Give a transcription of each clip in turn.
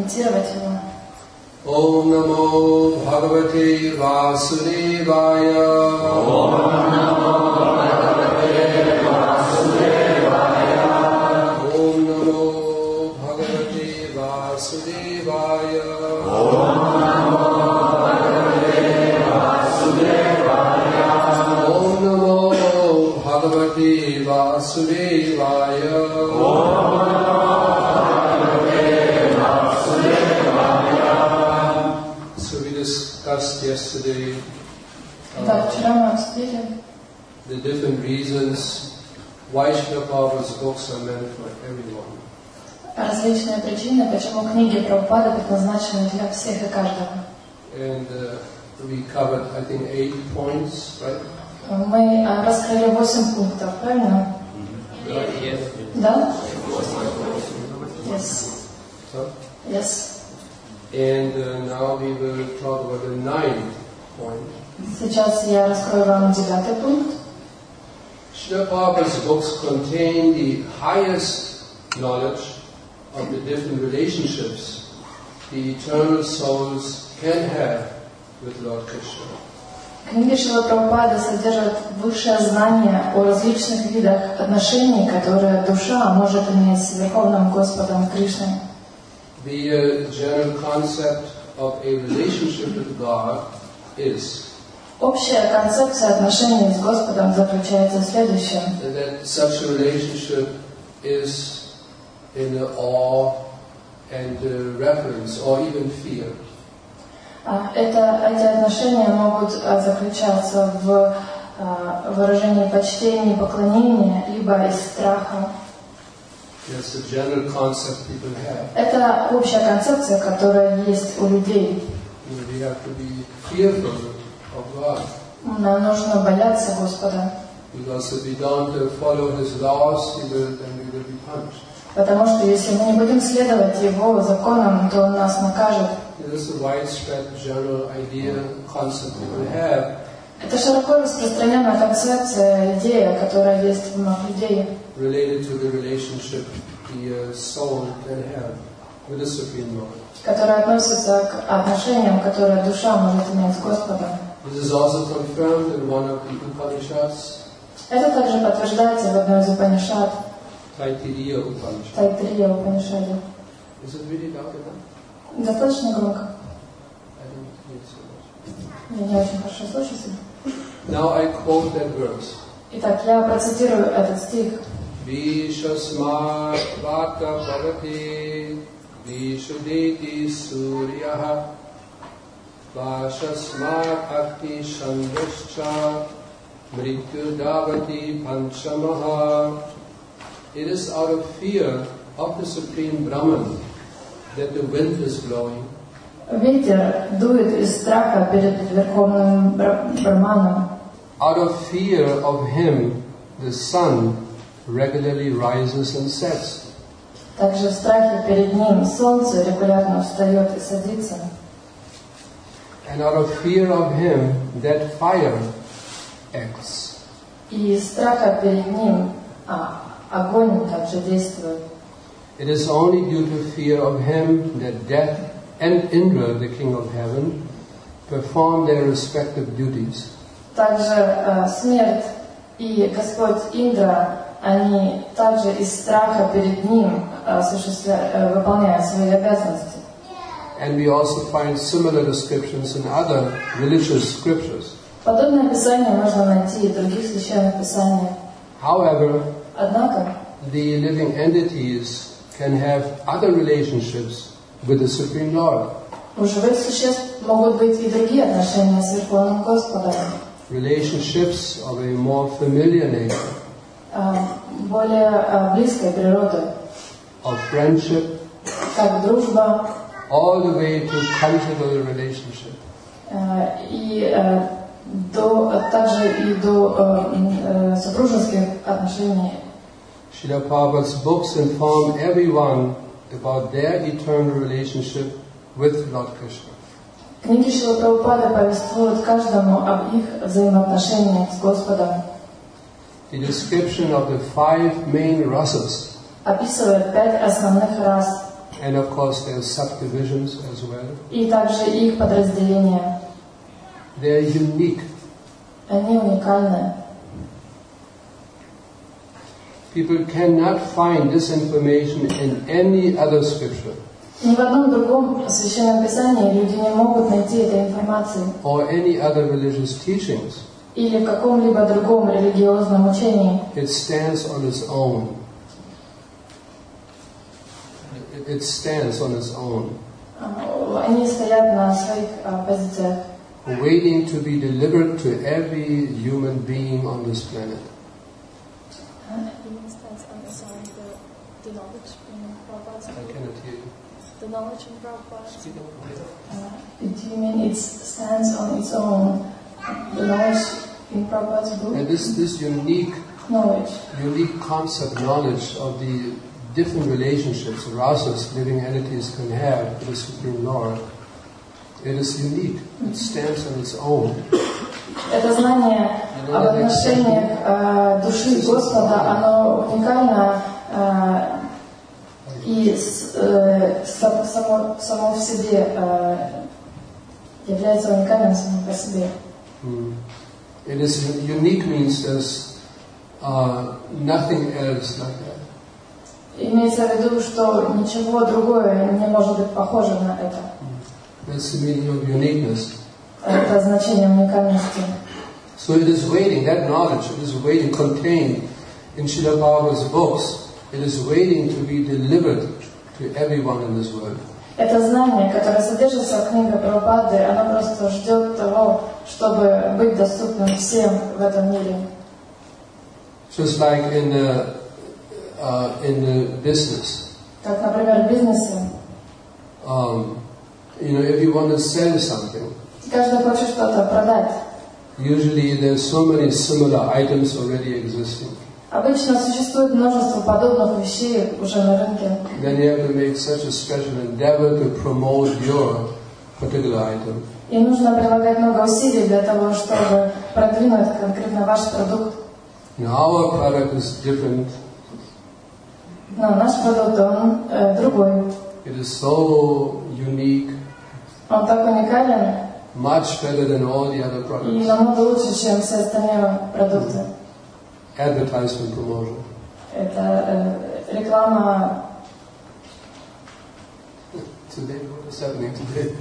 комментировать его. Om Namo Bhagavate Vasudevaya. Om Namo Bhagavate Vasudevaya. Om Namo Bhagavate Vasudevaya. Om Namo Bhagavate Vasudevaya. Om Namo Bhagavate Vasudevaya. So we discussed yesterday Да, вчера мы обсудили the different reasons why Srila Prabhupada's books are meant for everyone. различные причины, почему книги Прабхупады предназначены для всех и каждого. And we covered, I think, 8 points, right? Мы раскрыли 8 пунктов, правильно? Yes. Да? Yes. So, Yes. and now we will talk about the 9th point. Сейчас я раскрою вам 9 пункт. Srila Prabhupada's books contain the highest knowledge of the different relationships the eternal souls can have with Lord Krishna. Книги Шрила Прабхупады содержат высшее знание о различных видах отношений, которые душа может иметь с Верховным Господом Кришной. The general concept of a relationship with God is Общая концепция отношений с Господом заключается в следующем. that such a relationship is in awe and reverence or even fear. Эти отношения могут заключаться в выражении почтения и поклонения, либо из страха. That's the general concept people have. Это общая концепция, которая есть у людей. We have to be fearful of God. Нам нужно бояться Господа, Because if we don't follow His laws, then we will be punished. потому что если мы не будем следовать Его законам, то Он нас накажет. This is a widespread general idea, concept people have. Это широко распространенная концепция, идея, которая есть у многих людей, Related to the relationship the soul can have with the Supreme Lord. которая относится к отношениям, которые душа может иметь с Господом. This is also confirmed in one of the Upanishads, Это также подтверждается в одной из Упанишад, Taittiriya Upanishad. Тайтирия Упанишаде. Is it really loud enough? Достаточно громко. I don't hear so much. Я не очень хорошо слышу себя. Now I quote that verse. Итак, я процитирую этот стих. Vishasmat vata bhavati vishudeti suryaha vashasmat akti shandascha mrityu davati panchamaha. It is out of fear of the Supreme Brahman that the wind is blowing. Ветер дует из страха перед Верховным Брахманом. Out of fear of him, the sun regularly rises and sets. Также в страхе перед ним солнце регулярно встает и садится. And out of fear of him, that fire acts. И из страха перед ним огонь также действует. It is only due to fear of him that death and Indra, the king of heaven, perform their respective duties. Также смерть и Господь Индра, они также из страха перед ним выполняют свои обязанности. And we also find similar descriptions in other religious scriptures. Подобное описание можно найти и в других священных писаниях. However, Однако, the living entities can have other relationships with the Supreme Lord. у живых существ могут быть и другие отношения с Верховным Господом, Relationships of a more familiar nature, более близкой природы, of friendship, как дружба all the way to conjugal relationship. и также и до супружеских отношений. Srila Prabhupada's books inform everyone about their eternal relationship with Lord Krishna. Книги Шрила Прабхупады повествуют каждому об их взаимоотношениях с Господом. The description of the 5 main rasas Описывает 5 основных рас. And of course there's subdivisions as well. И также их подразделения. They're unique. Они уникальны. People cannot find this information in any other scripture. Ни в одном другом священном писании люди не могут найти этой информации. Or any other religious teachings. Или в каком-либо другом религиозном учении. It stands on its own. It stands on its own. Они стоят на своих позициях. Waiting to be delivered to every human being on this planet. I cannot hear you. The knowledge in Prabhupada. Do you mean it stands on its own? The knowledge in Prabhupada's book? And this unique concept, knowledge of the different relationships rasas living entities can have with the Supreme Lord, it is unique. It stands on its own. Это знание об отношениях души Господа, оно уникально и само в себе является уникальным само по себе. It is unique means there's nothing else like that. Имеется в виду, что ничего другое не может быть похоже на это. That's the meaning of uniqueness. Это значение уникальности. So it is waiting, that knowledge, it is waiting, contained in Srila Prabhupada's books. It is waiting to be delivered to everyone in this world. Это знание, которое содержится в книге Прабхупады, оно просто ждет того, чтобы быть доступным всем в этом мире. Just like in the business. Как, например, в бизнесе. If you want to sell something, каждый хочет что-то продать. Usually there's so many similar items already existing. Обычно существует множество подобных вещей уже на рынке. Then you have to make such a special endeavor to promote your particular item. И нужно прилагать много усилий для того, чтобы продвинуть конкретно ваш продукт. Now our product is different. Но наш продукт, он другой. It is so unique. Он так уникален. Much better than all the other products. И намного лучше, чем все остальные продукты. Advertisement promotion. Это реклама. Today, what is happening today?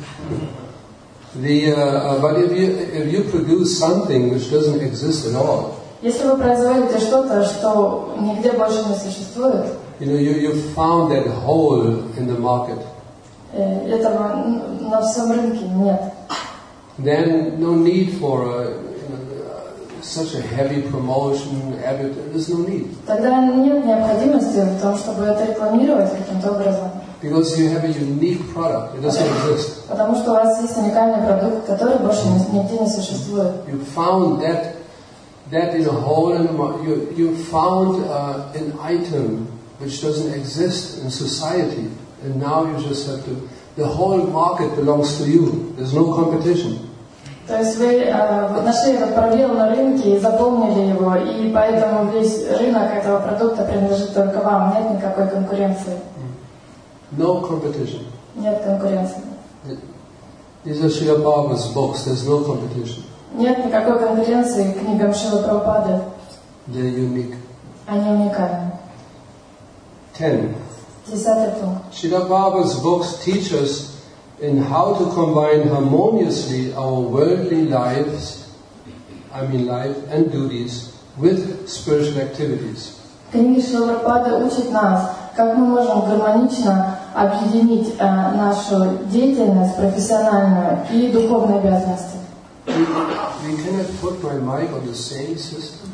But if you produce something which doesn't exist at all, если вы производите что-то, что нигде больше не существует, you found that hole in the market. Этого на всем рынке нет. Then no need for such a heavy promotion. There's no need. Тогда нет необходимости в том, чтобы это рекламировать каким-то образом. Because you have a unique product. It doesn't exist. Потому что у вас есть уникальный продукт, который больше нигде не существует. You found that in a hole in the market. You found an item which doesn't exist in society, and now you just have to. The whole market belongs to you. There's no competition. То есть вы нашли этот пробел на рынке и заполнили его, и поэтому весь рынок этого продукта принадлежит только вам. Нет никакой конкуренции. No competition. Нет конкуренции. These are Srila Prabhupada's books. There's no competition. Нет никакой конкуренции к книгам Шрилы Прабхупады. They're unique. Они уникальны. 10. 10 пункт. Srila Prabhupada's books teach us in how to combine harmoniously our worldly life and duties with spiritual activities. Книги Шрилы Прабхупады учат нас, как мы можем гармонично объединить нашу деятельность профессиональную и духовные обязанности. We cannot put my mic on the same system.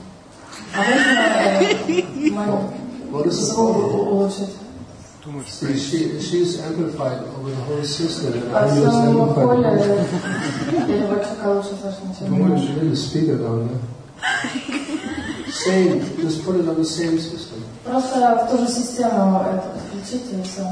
What is the problem? She's amplified over the whole system, and I'm just amplified. She didn't speak it down there. Same, just put it on the same system. Просто в ту же систему это подключите и все.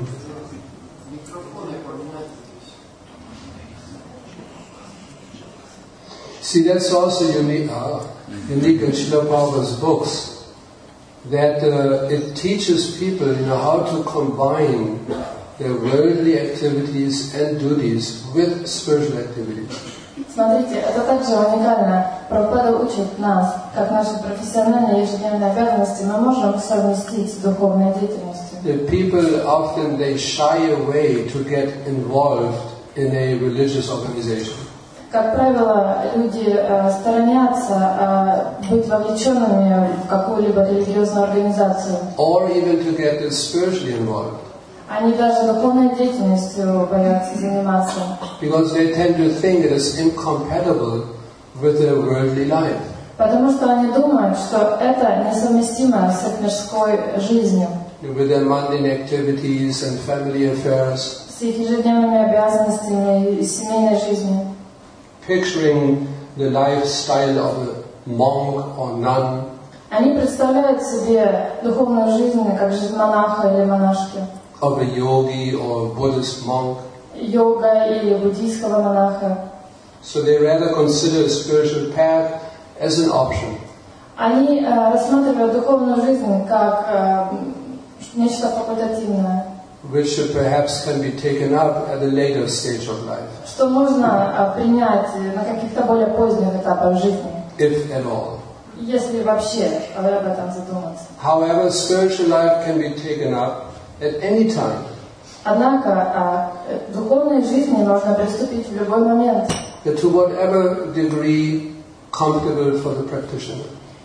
See, that's also unique in Srila Prabhupada's books, that it teaches people how to combine their worldly activities and duties with spiritual activities. Смотрите, это также уникально. Прабхупада учит нас, как наши профессиональные ежедневные обязанности мы можем совместить с духовной деятельностью. The people often they shy away to get involved in a religious organization. Как правило, люди сторонятся быть вовлеченными в какую-либо религиозную организацию. Or even to get spiritually involved. Они даже духовной деятельностью боятся заниматься. Because they tend to think it is incompatible with their worldly life. Потому что они думают, что это несовместимо с их мирской жизнью. With their mundane activities and family affairs. С их ежедневными обязанностями и семейной жизнью. Picturing the lifestyle of a monk or nun. Они представляют себе духовную жизнь как жизнь монаха или монашки. Of a yogi or Buddhist monk. Йога или буддийского монаха. So they rather consider a spiritual path as an option. Они рассматривают духовную жизнь как нечто факультативное. Which perhaps can be taken up at a later stage of life. Что можно принять на каких-то более поздних этапах жизни. If at all. Если вообще об этом задуматься. However, spiritual life can be taken up at any time. Однако к духовной жизни можно приступить в любой момент. To whatever degree comfortable for the practitioner.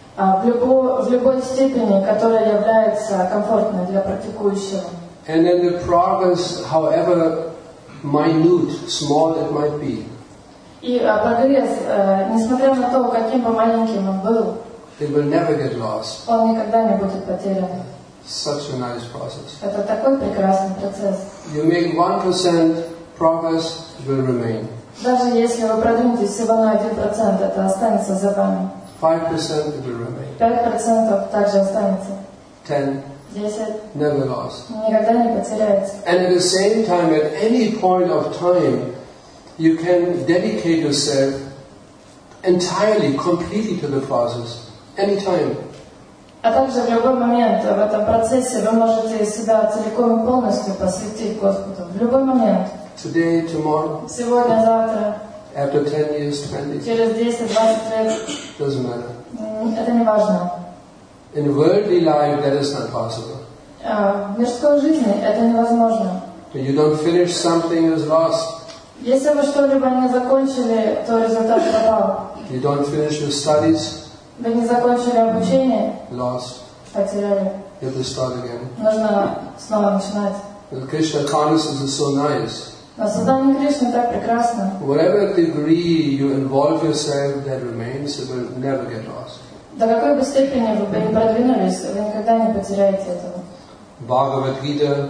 В любой степени, которая является комфортной для практикующего. And then the progress, however minute, small it might be. И прогресс, несмотря на то, каким бы маленьким он был, it will never get lost. Он никогда не будет потерян. Such a nice process. Это такой прекрасный процесс. You make 1% progress, it will remain. Даже если вы продвинетесь всего на 1%, это останется за вами. 5% it will remain. 5% также останется. 10. 10. Never lost. Никогда не потеряется. And at the same time, at any point of time, you can dedicate yourself entirely, completely to the process. Anytime. А также в любой момент в этом процессе вы можете себя целиком и полностью посвятить Господу. В любой момент. Today, tomorrow. Сегодня, завтра. After 10 years, 20. Через 10-20 лет. Doesn't matter. Это не важно. In worldly life, that is not possible. В мирской жизни это невозможно. You don't finish something, it's lost. Если вы что-либо не закончили, то результат пропал. You don't finish your studies. Вы не закончили обучение. Lost. Потеряли. You have to start again. Нужно снова начинать. The Krishna consciousness is so nice. Но создание Кришны так прекрасно. Whatever degree you involve yourself, that remains. It will never get lost. До какой бы степени вы бы не продвинулись, вы никогда не потеряете этого. Bhagavad Gita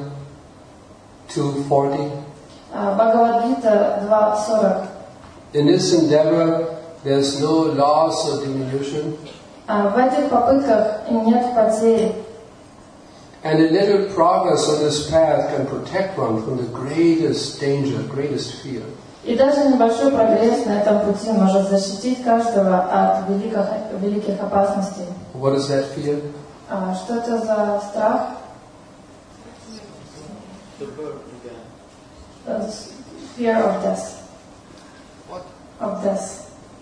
2:40. Бхагавад-гита 2:40. In this endeavor, there's no loss or diminution. В этих попытках нет потерь. And a little progress on this path can protect one from the greatest danger, greatest fear. И даже небольшой прогресс на этом пути может защитить каждого от великих опасностей. What is that fear? Что это за страх? The bird again. Fear of death. What? Of death.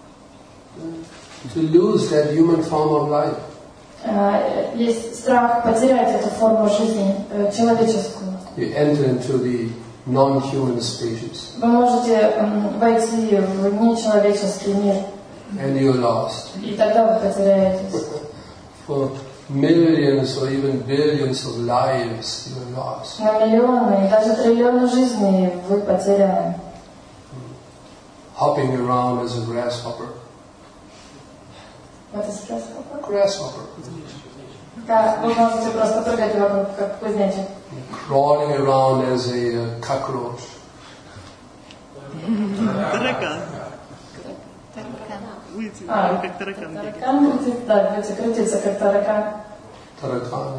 To lose that human form of life. Есть страх потерять эту форму жизни, человеческую. You enter into the non-human species. Вы можете войти в нечеловеческий мир. And you're lost. И тогда вы потеряетесь. For millions or even billions of lives, you're lost. На миллионы и даже триллионы жизней вы потеряны. Hopping around as a grasshopper. What is grasshopper? Grasshopper. Да, вы можете просто прыгать вокруг, как кузнечик. Crawling around as a cockroach. Таракан. Выйти, как таракан. Таракан крутит, да, будете крутиться, как таракан. Tarakan.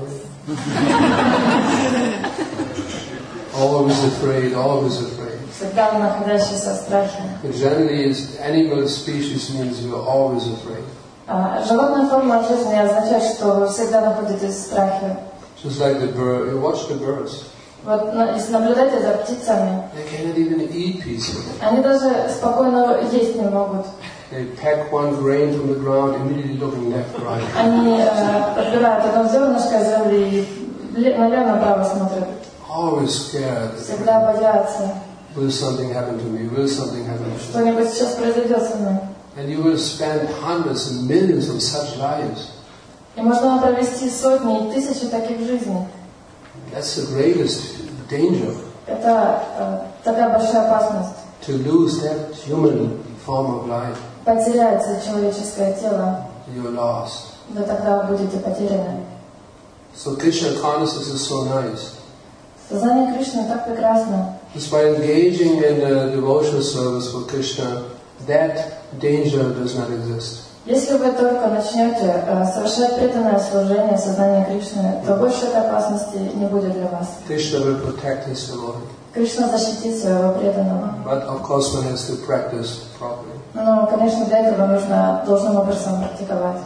Always afraid, always afraid. Всегда находящийся в страхе. Generally, animal species means you're always afraid. Животная форма жизни означает, что вы всегда находитесь в страхе. Just like the bird, you watch the birds. Вот если наблюдать за птицами, They cannot even eat peacefully. они даже спокойно есть не могут. They peck one grain from the ground, immediately looking left, right. Они подбирают одно зернышко земли и налево-направо смотрят. Always scared. Всегда боятся, Will something happen to me? Will something happen to me? что-нибудь сейчас произойдет со мной. And you will spend hundreds and millions of such lives. И можно провести сотни и тысячи таких жизней. That's the greatest danger. Это такая большая опасность. To lose that human form of life. Потерять человеческое тело, You're lost. вы тогда будете потеряны. So Krishna consciousness is so nice. Сознание Кришны так прекрасно. Just by engaging in a devotional service for Krishna, that danger does not exist. Если вы только начнете совершать преданное служение сознания Кришны, то больше этой опасности не будет для вас. Krishna will protect his devotee. Кришна защитит своего преданного. But of course one has to practice properly. Но, конечно, для этого нужно должным образом практиковать.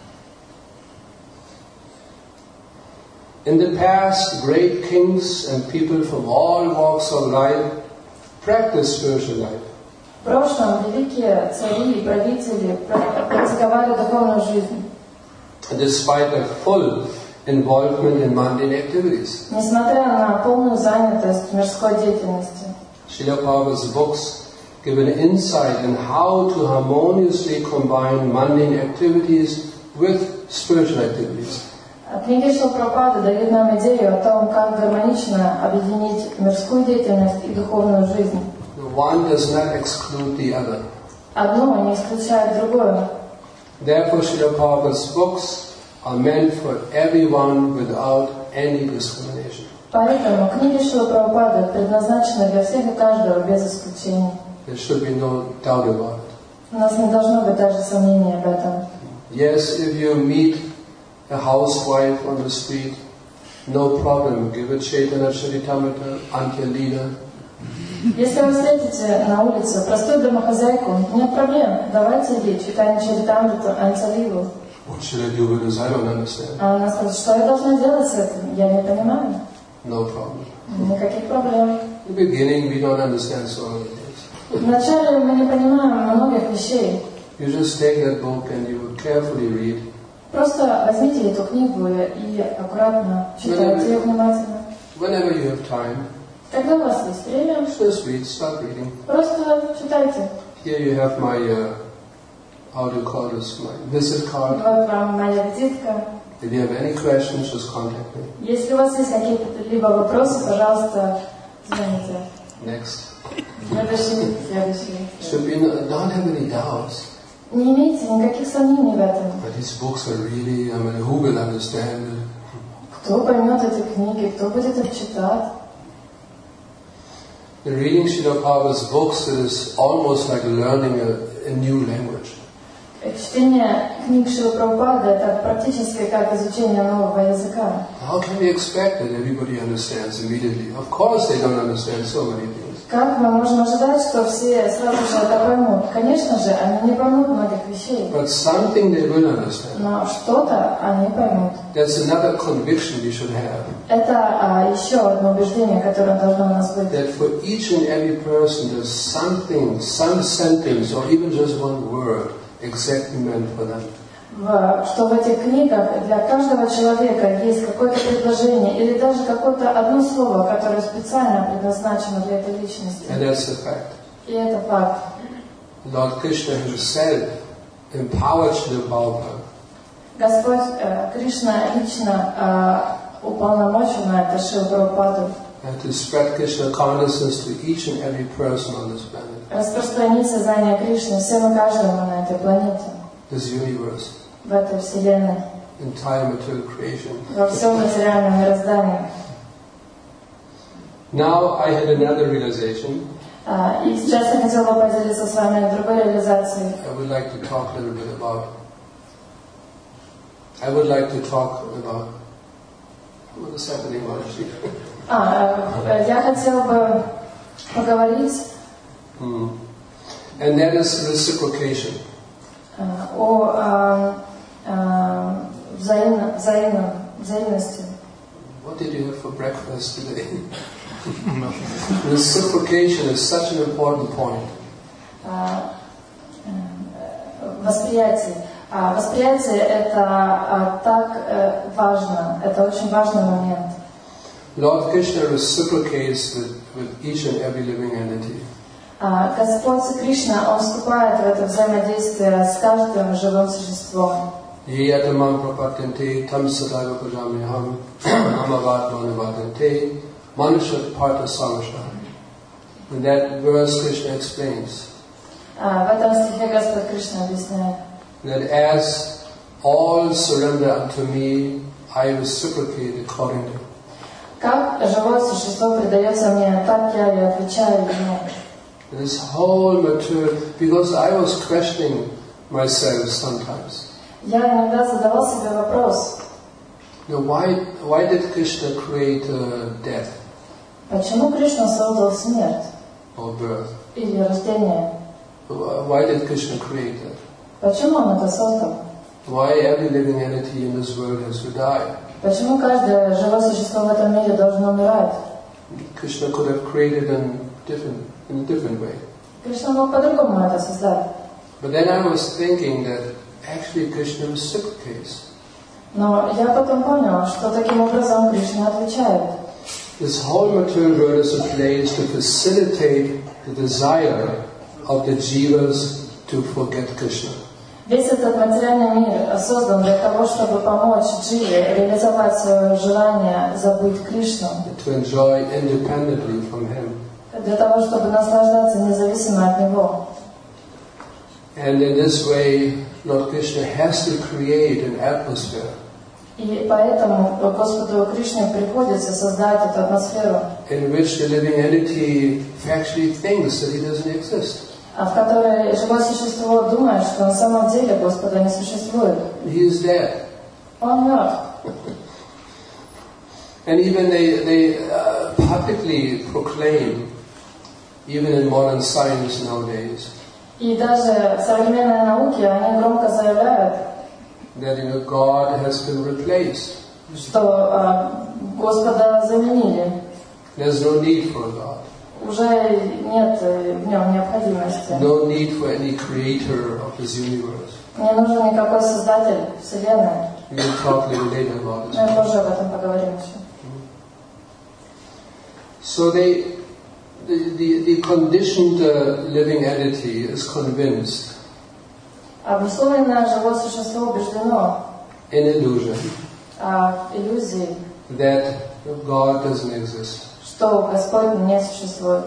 In the past, great kings and people from all walks of life practiced spiritual life. В прошлом великие цари и правители практиковали духовную жизнь, Despite a full involvement in mundane activities. несмотря на полную занятость мирской деятельностью. Srila Prabhupada's books give an insight in how to harmoniously combine mundane activities with spiritual activities. Книги Шрила Прабхупады дают нам идею о том, как гармонично объединить мирскую деятельность и духовную жизнь. One does not exclude the other. Одно не исключает другое. Therefore, Srila Prabhupada's books are meant for everyone without any discrimination. Поэтому книги Шрилы Прабхупады предназначены для всех и каждого без исключения. There should be no doubt about it. У нас не должно быть даже сомнений об этом. Yes, if you meet a housewife on the street, no problem. Give a Chaitanya Charitamrita, Antya Lila. Если вы встретите на улице простую домохозяйку, нет проблем. Давайте ей читание Чаритамриту, Антя-лилу. What should I do with this? I don't understand. А она скажет, что я должна делать с этим? Я не понимаю. No problem. Никаких проблем. In the beginning, we don't understand so many things. Вначале мы не понимаем многих вещей. You just take that book and you carefully read. Просто возьмите эту книгу и аккуратно читайте ее внимательно. Whenever you have time, Когда у вас есть время, just read, start reading. просто читайте. Here you have my, how do you call this, my visit card. Вот вам моя визитка. If you have any questions, just contact me. Если у вас есть какие-либо вопросы, пожалуйста, звоните. Next. Следующий. Should be don't have any doubts. Не имейте никаких сомнений в этом. But these books are really, I mean, who will understand it? Кто поймет эти книги, кто будет их читать? The reading Srila Prabhupada's books is almost like learning a new language. Чтение книг Шрилы Прабхупады – это практически как изучение нового языка. How can we expect that everybody understands immediately? Of course they don't understand so many things. Как мы можем ожидать, что все сразу же это поймут? Конечно же, они не поймут многих вещей. But something they will understand. Но что-то они поймут. That's another conviction we should have. Это еще одно убеждение, которое должно у нас быть. That for each and every person there's something, some sentence or even just one word exactly meant for them. Что в этих книгах для каждого человека есть какое-то предложение или даже какое-то одно слово, которое специально предназначено для этой личности. And that's the fact. И это факт. Lord Krishna himself empowered Srila Prabhupada. Господь Кришна лично уполномочил на это Шрилу Прабхупаду To spread Krishna consciousness to each and every person on this planet. распространить сознание Кришны всем и каждому на этой планете, This universe, в этой вселенной, entire material creation. во всем материальном мироздании. Now I had another realization. И сейчас я хотела бы поделиться с вами другой реализацией. I would like to talk a little bit about. I would like to talk about what is happening actually. Я хотела бы поговорить And that is reciprocation. о взаимности. What did you have for breakfast today? Reciprocation is such an important point. Восприятие. Восприятие это так важно, это очень важный момент. Lord Krishna reciprocates with each and every living entity. Господь Кришна, Он вступает в это взаимодействие с каждым живым существом. Yeyatamam prapatente tam sadaiva pajamyaham amavatma nivatente manushat partha sarvasha. In that verse Krishna explains В этом стихе Господь Кришна объясняет, that as all surrender unto me, I reciprocate accordingly. как живое существо предается мне, так я и отвечаю ему. This whole material, because I was questioning myself sometimes. Я иногда задавал себе вопрос, Why did Krishna create death почему Кришна создал смерть or birth? или рождение? Why did Krishna create that? Почему Он это создал? Why every living entity in this world has to die? Почему каждое живое существо в этом мире должно умирать? Krishna could have created in a different way. Кришна мог по-другому это создать. But then I was thinking that actually Krishna reciprocates. Но я потом понял, что таким образом Кришна отвечает. This whole material world is a place to facilitate the desire of the jivas to forget Krishna. Весь этот материальный мир создан для того, чтобы помочь дживе реализовать свое желание забыть Кришну. To enjoy independently from him. Для того, чтобы наслаждаться независимо от него. And in this way, Lord Krishna has to create an atmosphere. И поэтому Господу Кришне приходится создать эту атмосферу, In which the living entity actually thinks that he doesn't exist. в которой живое существо думает, что на самом деле Господа не существует. He is dead. Он мертв. And even they publicly proclaim, even in modern science nowadays, И даже в современной науке они громко заявляют, that God has been replaced. что Господа заменили. There's no need for God. Уже нет в нем необходимости. No need for any creator of this universe. Не нужен никакой создатель Вселенной. We will talk a little later about this. Мы позже об этом поговорим еще. So the conditioned living entity is convinced Обусловленное живое существо убеждено in illusion в иллюзии, that God doesn't exist. что Господь не существует.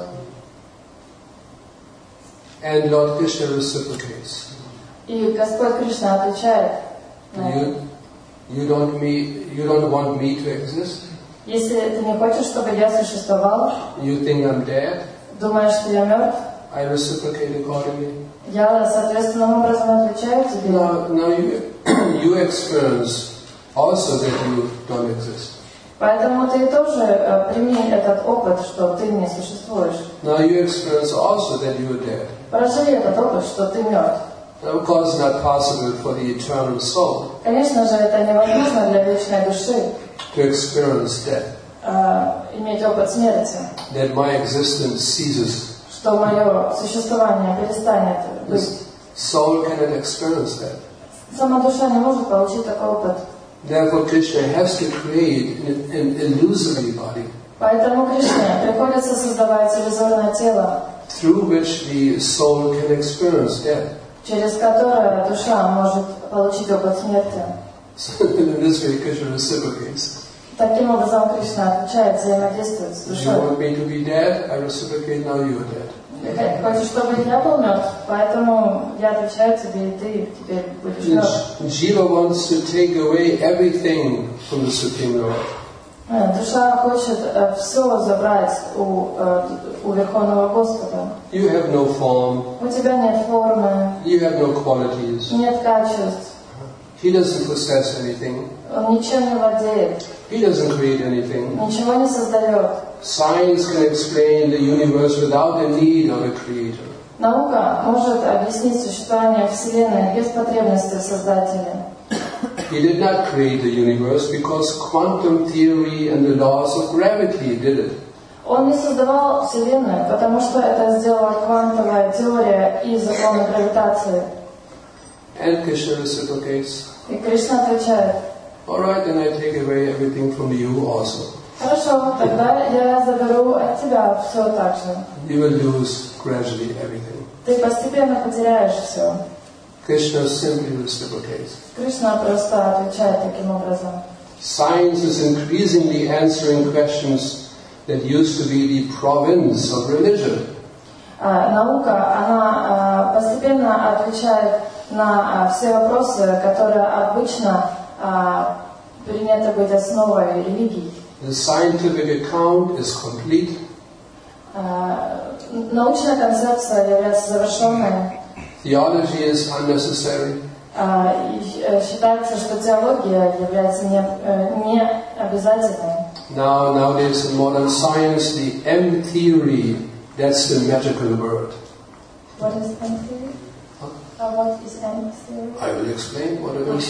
And Lord Krishna reciprocates. И Господь Кришна отвечает на это. You don't want me to exist? Если ты не хочешь, чтобы я существовал, You think I'm dead? думаешь, что я мертв, I reciprocate accordingly. я соответственным образом отвечаю тебе. Now you experience also that you don't exist. Поэтому ты тоже прими этот опыт, что ты не существуешь. Now you experience also that you are dead. Проживи этот опыт, что ты мертв. Now, of course, it's not possible for the eternal soul Конечно же, это невозможно для вечной души to experience death. Иметь опыт смерти, That my existence ceases. что мое существование перестанет быть. This soul cannot experience that. Сама душа не может получить такой опыт. Therefore, Krishna has to create an illusory body Поэтому Кришне приходится создавать иллюзорное тело, through which the soul can experience death. через которое душа может получить опыт смерти. So in this way, Krishna reciprocates. Таким образом, Кришна отвечает, взаимодействует с If you душой. want me to be dead, I reciprocate. Now you are dead. Ты хочешь, чтобы я был мертв, поэтому я отвечаю тебе, и ты теперь будешь мертв. Jiva wants to take away everything from the Supreme Lord. Душа хочет все забрать у Верховного Господа. You have no form. У тебя нет формы, You have no qualities. нет качеств, He doesn't possess anything. он ничем не владеет, He doesn't create anything. ничего не создает. Science can explain the universe without the need of a creator. Наука может объяснить существование Вселенной без потребности в Создателе. He did not create the universe because quantum theory and the laws of gravity did it. Он не создавал Вселенную, потому что это сделала квантовая теория и законы гравитации. And Krishna reciprocates. И Кришна отвечает: All right, then I take away everything from you also. хорошо, тогда я заберу от тебя все так же. You will lose gradually everything. Ты постепенно потеряешь все. Krishna simply reciprocates. Кришна просто отвечает таким образом. Science is increasingly answering questions that used to be the province of religion. Наука, она постепенно отвечает на все вопросы, которые обычно принято быть основой религии. The scientific account is complete. Научная концепция является завершенной. Theology is unnecessary. И считается, что теология является не обязательной. Nowadays in modern science, the M theory, that's the magical word. What is M theory? What is M theory? I will explain what it is.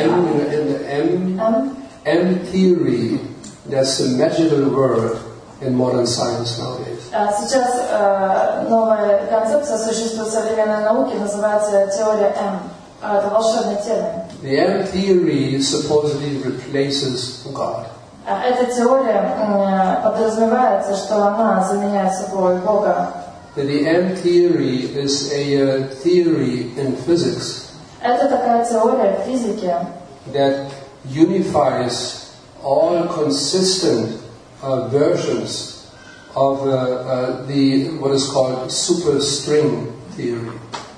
The M theory, that's the magical word in modern science nowadays. Сейчас новая концепция существует в современной науке, называется теория М. Это волшебный термин. The M theory supposedly replaces God. Эта теория подразумевается, что она заменяет собой Бога. The M theory is a theory in physics. Это такая теория в физике, that unifies all consistent versions of the what is called superstring theory.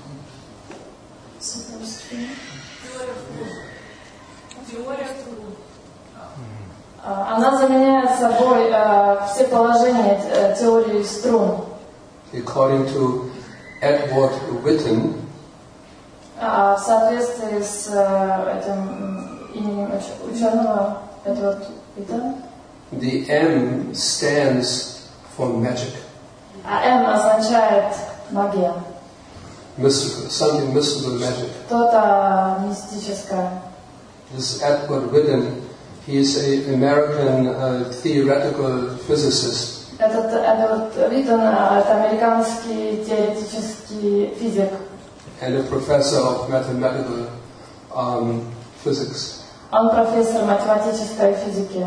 Она заменяет собой все положения теории струн. According to Edward Witten, в соответствии с этим именем ученого Эдвард Уиттен, the M stands for magic. М означает магия. Mystical, something mystical magic. Что-то мистическое. This Edward Witten, he is an American theoretical physicist. Этот Эдвард Уиттен, это американский теоретический физик. And a professor of mathematical physics. Он профессор математической физики.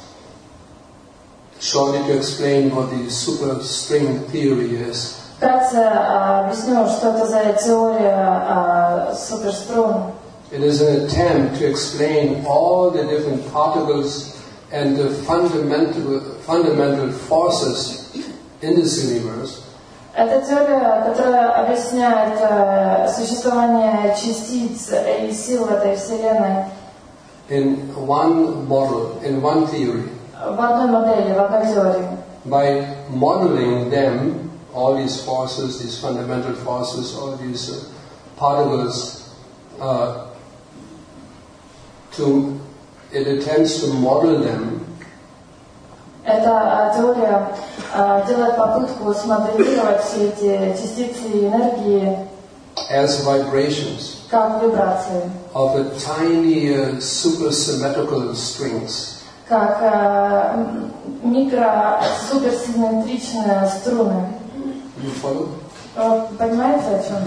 Shortly to explain what the superstring theory is. Вкратце объясню, что это за теория суперструн. It is an attempt to explain all the different particles and the fundamental forces in this universe. Это теория, которая объясняет существование частиц и сил в этой Вселенной. In one model, in one theory. В одной модели, в одной теории. By modeling them, all these forces, these fundamental forces, all these particles, it attempts to model them. Эта теория делает попытку смоделировать все эти частицы энергии as vibrations как вибрации, of a tiny supersymmetrical strings. Как микро-суперсимметричные струны. You follow? Понимаете, о чем?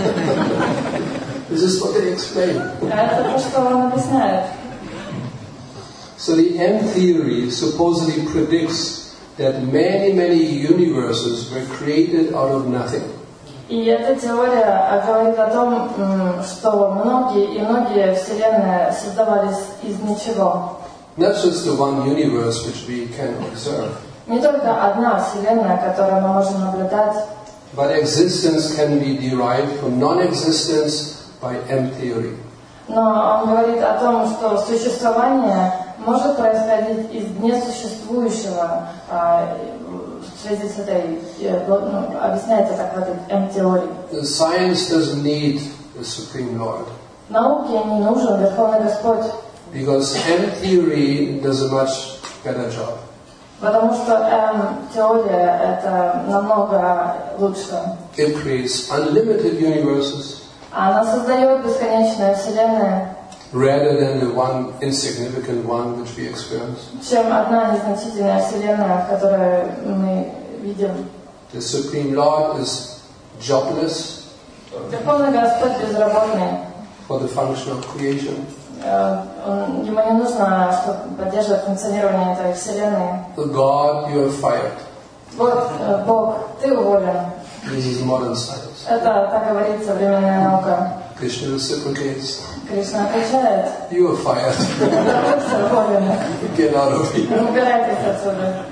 This is what they explain. Это то, что он объясняет. So the M theory supposedly predicts that many universes were created out of nothing. И эта теория говорит о том, что многие вселенные создавались из ничего. Not just the one universe which we can observe. Не только одна вселенная, которую мы можем наблюдать. But existence can be derived from non-existence by M theory. Но он говорит о том, что существование может происходить из несуществующего в связи с этой, объясняется так в этой М-теории. Science doesn't need the Supreme Lord. Науке не нужен Верховный Господь. Because M theory does a much better job. Потому что М-теория это намного лучше. It creates unlimited universes. Она создает бесконечные вселенные. rather than the one insignificant one which we experience. Чем одна незначительная вселенная, которую мы видим. The Supreme Lord is jobless Верховный Господь безработный. for the function of creation. Ему не нужно, чтобы поддерживать функционирование этой вселенной. God, you are fired. Бог, ты уволен. This is modern science. Это, так говорит современная наука. Krishna reciprocates. Кришна отвечает. You are fired. Вы все уволены. Get out of here. Убирайтесь отсюда.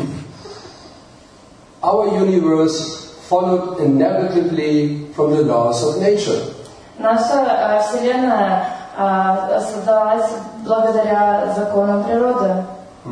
Our universe followed inevitably from the laws of nature. Наша вселенная создалась благодаря законам природы.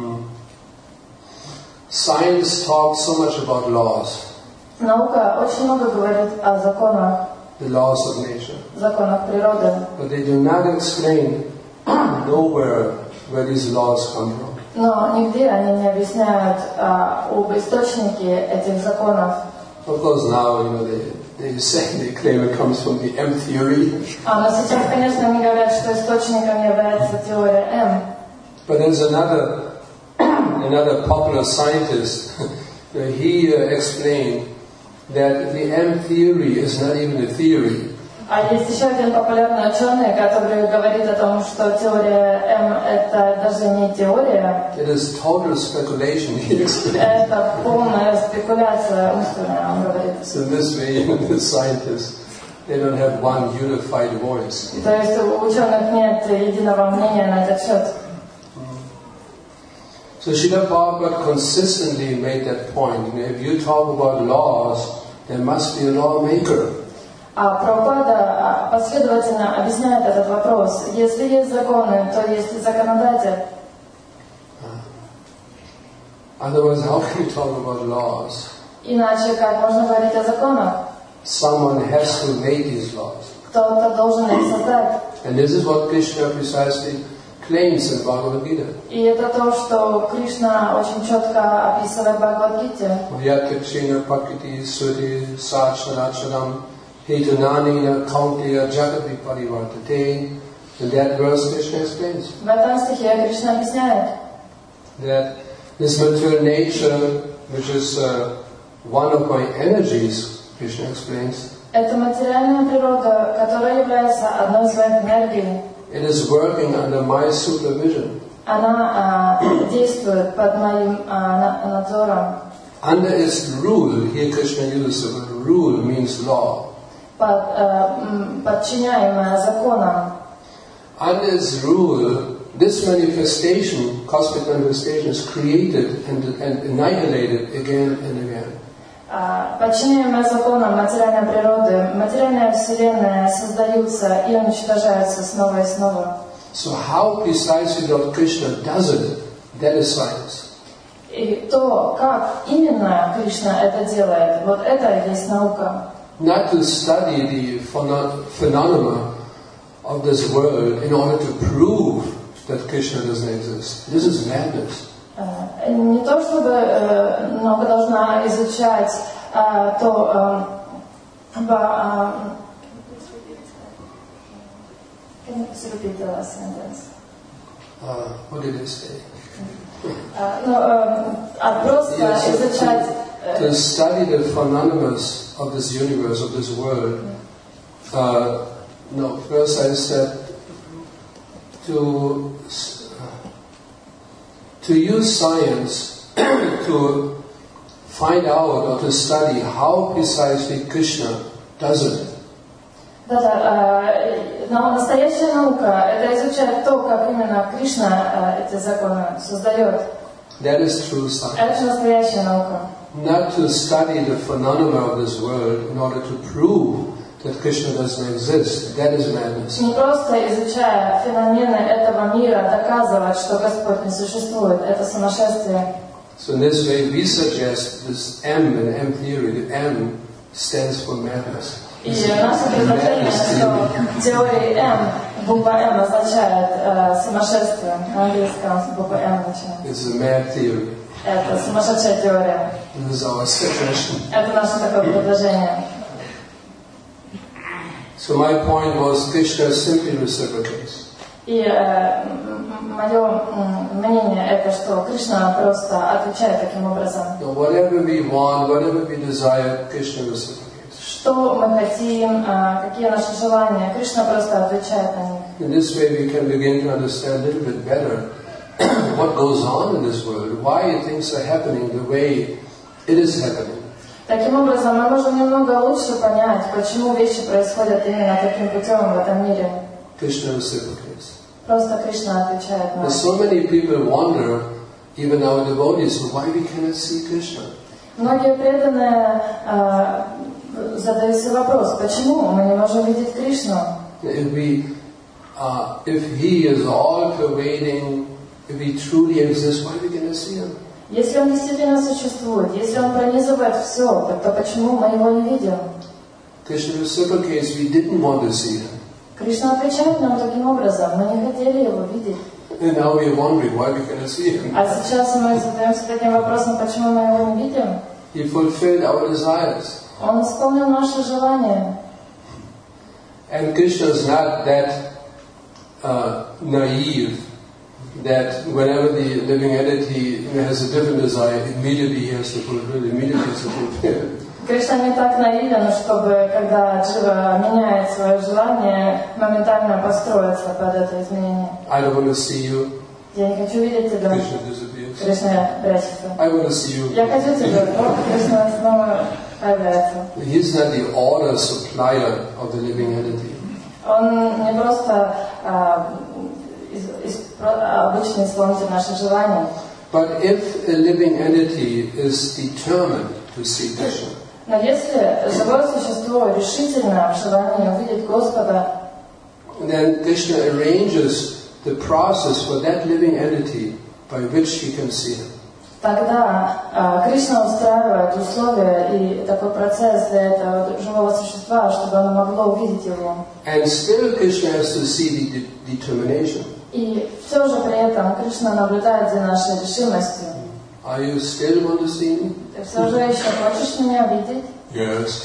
Science talks so much about laws, Наука очень много говорит о законах, the laws of nature, законах природы, but they do not explain nowhere where these laws come from. но нигде они не объясняют об источнике этих законов. Of course, now they say they claim it comes from the M theory, Но сейчас, конечно, они говорят, что источником является теория М. but there's another popular scientist. He explained that the M theory is not even a theory. А есть еще один популярный ученый, который говорит о том, что теория М это даже не теория. It is total speculation, he explained. Это полная спекуляция умственная, он говорит. So this way, the scientists, they don't have one unified voice. То есть у ученых нет единого мнения на этот счет. So Srila Prabhupada consistently made that point. If you talk about laws, there must be a lawmaker. А Прабхупада последовательно объясняет этот вопрос. Если есть законы, то есть и законодатель. Otherwise, how can you talk about laws? Иначе как можно говорить о законах? Someone has to make these laws. Кто-то должен их создать. And this is what Krishna precisely claims in Bhagavad Gita. И это то, что Кришна очень четко описывает в Бхагавад-гите. Vyakachena prakriti suri sacharacharam hetunanina kaunteya jagati parivartate. In that verse Krishna explains В этом стихе Кришна объясняет, that this material nature, which is one of my energies, Krishna explains, это материальная природа, которая является одной из своих энергий. it is working under my supervision. Она действует под моим надзором. Under its rule, here Krishna uses the word rule, means law. Подчиняемая законам. Under its rule, this manifestation, cosmic manifestation, is created and annihilated again and again. Подчиняемая законам материальной природы, материальная вселенная создаются и уничтожаются снова и снова. So how precisely Lord Krishna does it, that is science. И то, как именно Кришна это делает, вот это и есть наука. Not to study the phenomena of this world in order to prove that Krishna doesn't exist. This is madness. Не то, чтобы наука должна изучать то... Can you repeat the last sentence? What did it say? Просто изучать... To study the phenomena of this universe, of this world. No, first I said to use science to find out or to study how precisely Krishna does it. Но настоящая наука – это изучать то, как именно Кришна эти законы создает. That is true science. Это настоящая наука. Not to study the phenomena of this world in order to prove that Krishna doesn't exist. That is madness. Не просто изучая феномены этого мира, доказывать, что Господь не существует. Это сумасшествие. So in this way, we suggest this M in M theory. The M stands for madness. И наше предложение, что теория М, буква М означает сумасшествие. На английском буква М начинается. It's a mad theory. Это сумасшедшая теория. This is our suggestion. Это наше такое предложение. So my point was Krishna simply reciprocates. И мое мнение это, что Кришна просто отвечает таким образом. So whatever we want, whatever we desire, Krishna reciprocates. Что мы хотим, какие наши желания, Кришна просто отвечает на них. In this way we can begin to understand a little bit better what goes on in this world, why things are happening the way it is happening. Таким образом, мы можем немного лучше понять, почему вещи происходят именно таким путем в этом мире. Krishna reciprocates. Просто Кришна отвечает нам. So many people wonder, even our devotees, why we cannot see Krishna. Многие преданные задают себе вопрос, почему мы не можем видеть Кришну? If he is all pervading, if he truly exists, why we cannot see him? Если он действительно существует, если он пронизывает все, то почему мы его не видим? Krishna reciprocates, we didn't want to see him. Кришна отвечает нам таким образом, мы не хотели его видеть. And now we are wondering why we cannot see him. А сейчас мы задаемся таким вопросом, почему мы его не видим? He fulfilled our desires. Он исполнил наши желания. And Krishna is not that naive that whenever the living entity has a different desire, immediately he has to fulfill, immediately he has to fulfill. Кришна не так наивен, чтобы, когда Джива меняет свое желание, моментально построиться под это изменение. I don't want to see you. Я не хочу видеть тебя. Krishna disappears. Кришна прячется. I want to see you. Я хочу тебя. Кришна снова появляется. He is not the order supplier of the living entity. Он не просто обычный исполнитель наших желаний. But if a living entity is determined to see Krishna, но если живое существо решительно в желании увидеть Господа, then Krishna arranges the process for that living entity by which he can see him. Тогда Кришна устраивает условия и такой процесс для этого живого существа, чтобы оно могло увидеть его. And still Krishna has to see the determination. И все же при этом Кришна наблюдает за нашей решимостью. Are you still want to see me? Ты все же еще хочешь меня видеть? Yes.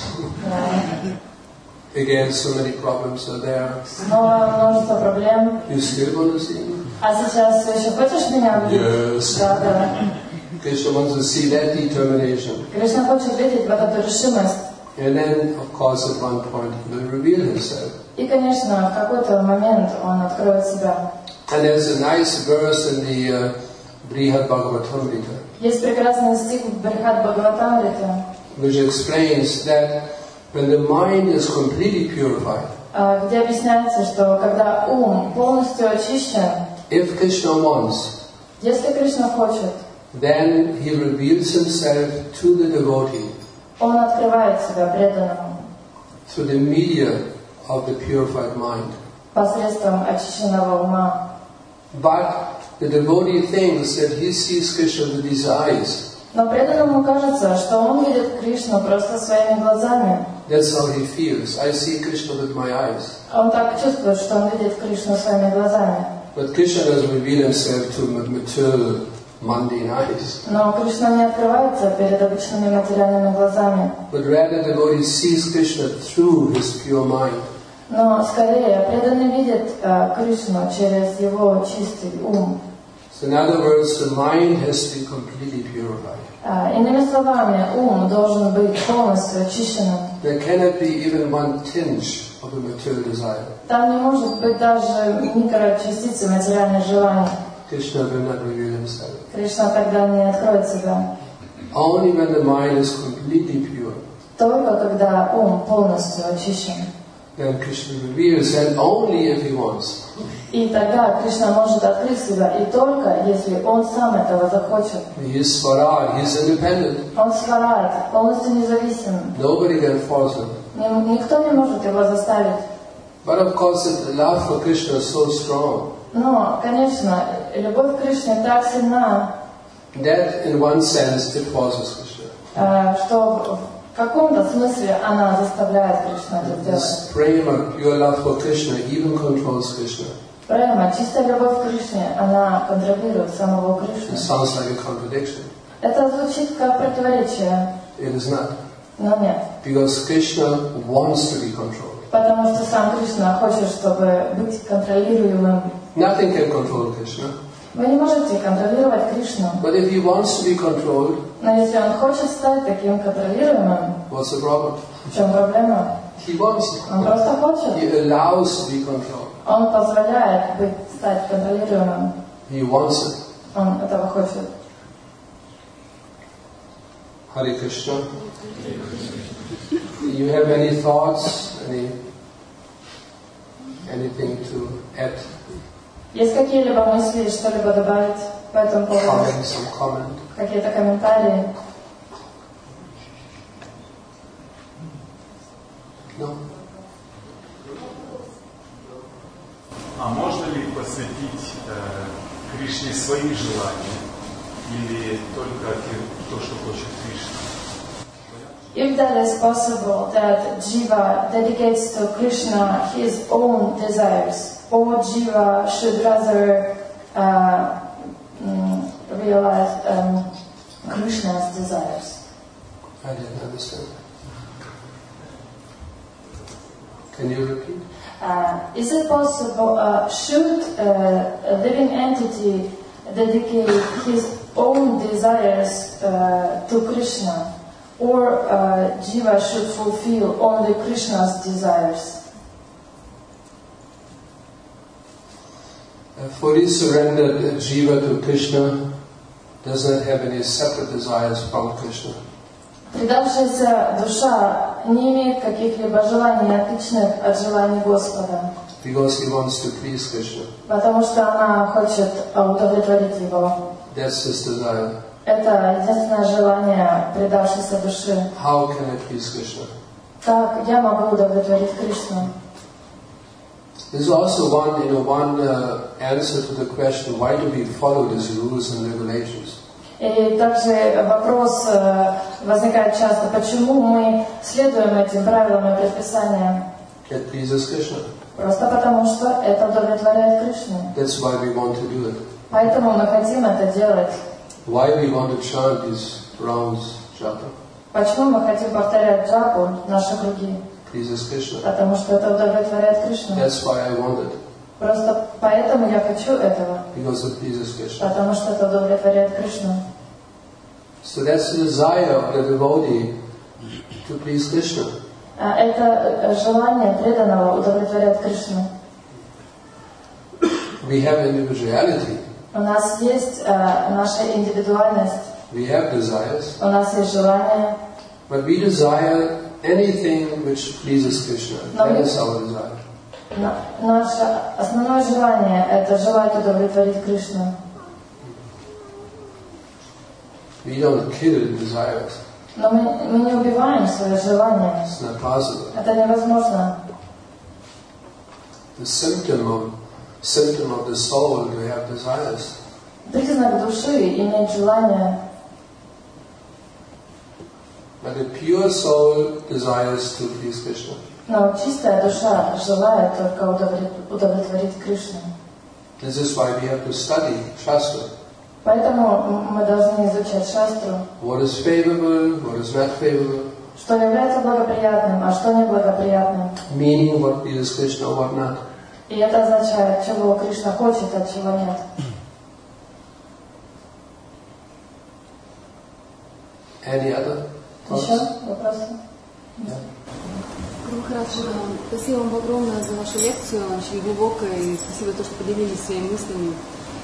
Да. Again, so many problems are there. Снова множество проблем. You still want to see me? А сейчас все еще хочешь меня видеть? Yes. Да, да. Krishna wants to see that determination. Кришна хочет видеть вот эту решимость. And then, of course, at one point he will reveal himself. И, конечно, в какой-то момент он откроет себя. And there's a nice verse in the Brihad Bhagavatamrita, Есть прекрасный стих в Брихад Бхагаватамрите, which explains that when the mind is completely purified, где объясняется, что когда ум полностью очищен, if Krishna wants, если Кришна хочет, then he reveals himself to the devotee он открывает себя преданному through the media of the purified mind. посредством очищенного ума. But the devotee thinks that he sees Krishna with his eyes. Но преданному кажется, что он видит Кришну просто своими глазами. That's how he feels. I see Krishna with my eyes. Он так чувствует, что он видит Кришну своими глазами. But Krishna doesn't reveal himself to material, mundane eyes. Но Кришна не открывается перед обычными материальными глазами. But rather the devotee sees Krishna through his pure mind. Но скорее преданный видит Кришну через его чистый ум. So in other words, the mind has to be completely purified. Иными словами, ум должен быть полностью очищенным. There cannot be even one tinge of a material desire. Там не может быть даже микрочастицы материальных желаний. Krishna will not reveal himself. Кришна тогда не откроет себя. Only when the mind is completely pure, Только когда ум полностью очищен. then Krishna reveals, and only if he wants. И тогда Кришна может открыть себя, и только если он сам этого захочет. He is Swaraj, he is independent. Он сварат, полностью независим. Nobody can force him. Никто не может его заставить. But of course, the love for Krishna is so strong Но, конечно, любовь к Кришне так сильна, that in one sense it forces Krishna. что в каком-то смысле она заставляет Кришну это делать. This prema, your love for Krishna, even controls Krishna. Према, чистая любовь к Кришне, она контролирует самого It Кришну. sounds like a contradiction. Это звучит как противоречие, It is not. но нет. Because Krishna wants to be controlled. Потому что сам Кришна хочет, чтобы быть контролируемым. Nothing can control Krishna. Вы не можете контролировать Кришну. But if he wants to be controlled, Но если он хочет стать таким контролируемым, what's the problem? в чем проблема? He wants it. Он просто хочет. He allows to be controlled. Он позволяет стать контролируемым. He wants it. Он этого хочет. Hare Krishna. You have any thoughts? Anything to add? Есть какие-либо мысли, что-либо добавить по этому поводу? Comment. Какие-то комментарии? No? А можно ли посвятить Кришне свои желания или только то, что хочет Кришна? If that is possible, that Jiva dedicates to Krishna his own desires, or Jiva should rather realize Krishna's desires. I didn't understand. Can you repeat? Is it possible, should a living entity dedicate his own desires to Krishna, or Jiva should fulfill only Krishna's desires? A fully surrendered Jiva to Krishna does not have any separate desires from Krishna. Предавшаяся душа не имеет каких-либо желаний, отличных от желаний Господа. Because he wants to please Krishna. Потому что она хочет удовлетворить Его. That's his desire. Это единственное желание предавшейся души. How can I please Krishna? Как я могу удовлетворить Кришну? There's also one answer to the question, why do we follow these rules and regulations? И также вопрос возникает часто, почему мы следуем этим правилам и предписаниям? That pleases Krishna. Просто потому, что это удовлетворяет Кришну. That's why we want to do it. Поэтому мы хотим это делать. Why we want to chant these rounds, japa? Почему мы хотим повторять джапу, наши круги? Pleases Krishna. Потому что это удовлетворяет Кришну. That's why I want it. Просто поэтому я хочу этого. Because it pleases Krishna. Потому что это удовлетворяет Кришну. So that's the desire of the devotee to please Krishna. Это желание преданного удовлетворять Кришну. We have individuality. У нас есть наша индивидуальность. We have desires. У нас есть желание. But we desire anything which pleases Krishna. That is our desire. Наше основное желание – это желать удовлетворить Кришну. We don't kill desires. Но мы не убиваем свои желания. It's not possible. Это невозможно. The symptom of the soul to have desires. Признак души – иметь желание. But the pure soul desires to please Krishna. Но чистая душа желает только удовлетворить Кришну. This is why we have to study Shastra. Поэтому мы должны изучать шастру. What is favorable, what is not favorable. Что является благоприятным, а что неблагоприятным. Meaning what pleases Krishna, what not. И это означает, чего Кришна хочет, а чего нет. Any other thoughts? Еще вопросы? Yeah. Гуру-Махарадж, спасибо вам огромное за вашу лекцию, очень глубокая, и спасибо за то, что поделились своими мыслями.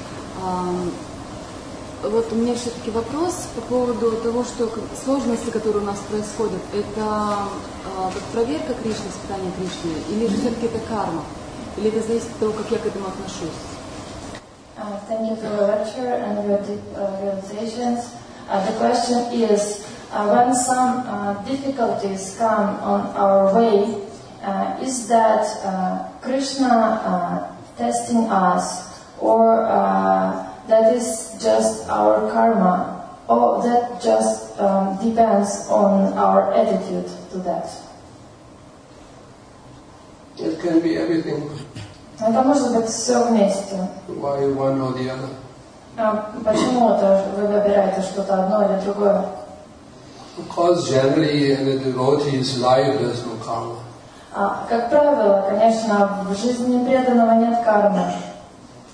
Вот у меня все-таки вопрос по поводу того, что сложности, которые у нас происходят, это вот проверка Кришны, испытание Кришны, или же все-таки это карма, или это зависит от того, как я к этому отношусь? Thank you for your lecture and your deep realizations. The question is, when some difficulties come on our way, is that Krishna testing us, or that is just our karma, or that just depends on our attitude to that? It can be everything. Это может быть все вместе. Why one or the other? Почему-то вы выбираете что-то одно или другое? Because generally in a devotee's life there's no karma. Как правило, конечно, в жизни преданного нет кармы.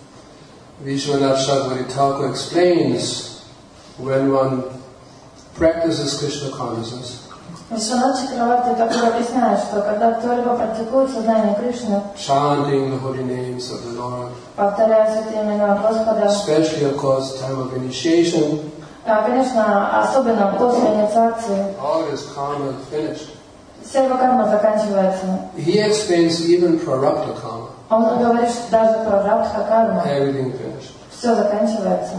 Vishwanath Chakravarti Thakur explains when one practices Krishna consciousness, Вишванат Чакраварти Тхакур объясняет, что когда кто-либо практикует сознание Кришны, chanting the holy names of the Lord, повторяя святые имена Господа, especially of course time of initiation, конечно, особенно после инициации, all his karma is finished. вся его карма заканчивается. He explains even prarabdha karma, Он говорит, что даже про рабдха карму everything finished. все заканчивается.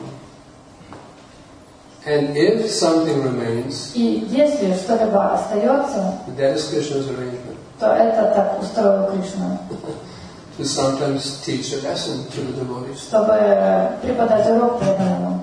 And if something remains, И если что-либо остается, that is Krishna's arrangement. то это так устроил Кришна, To sometimes teach a lesson to the devotees. чтобы преподать урок преданному.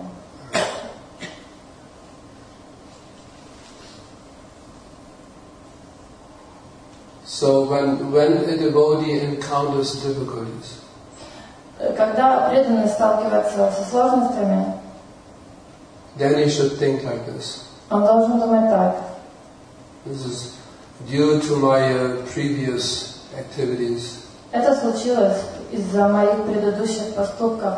So when a devotee encounters difficulties, Когда преданный сталкивается со сложностями, then he should think like this. он должен думать так. This is due to my previous activities. Это случилось из-за моих предыдущих поступков.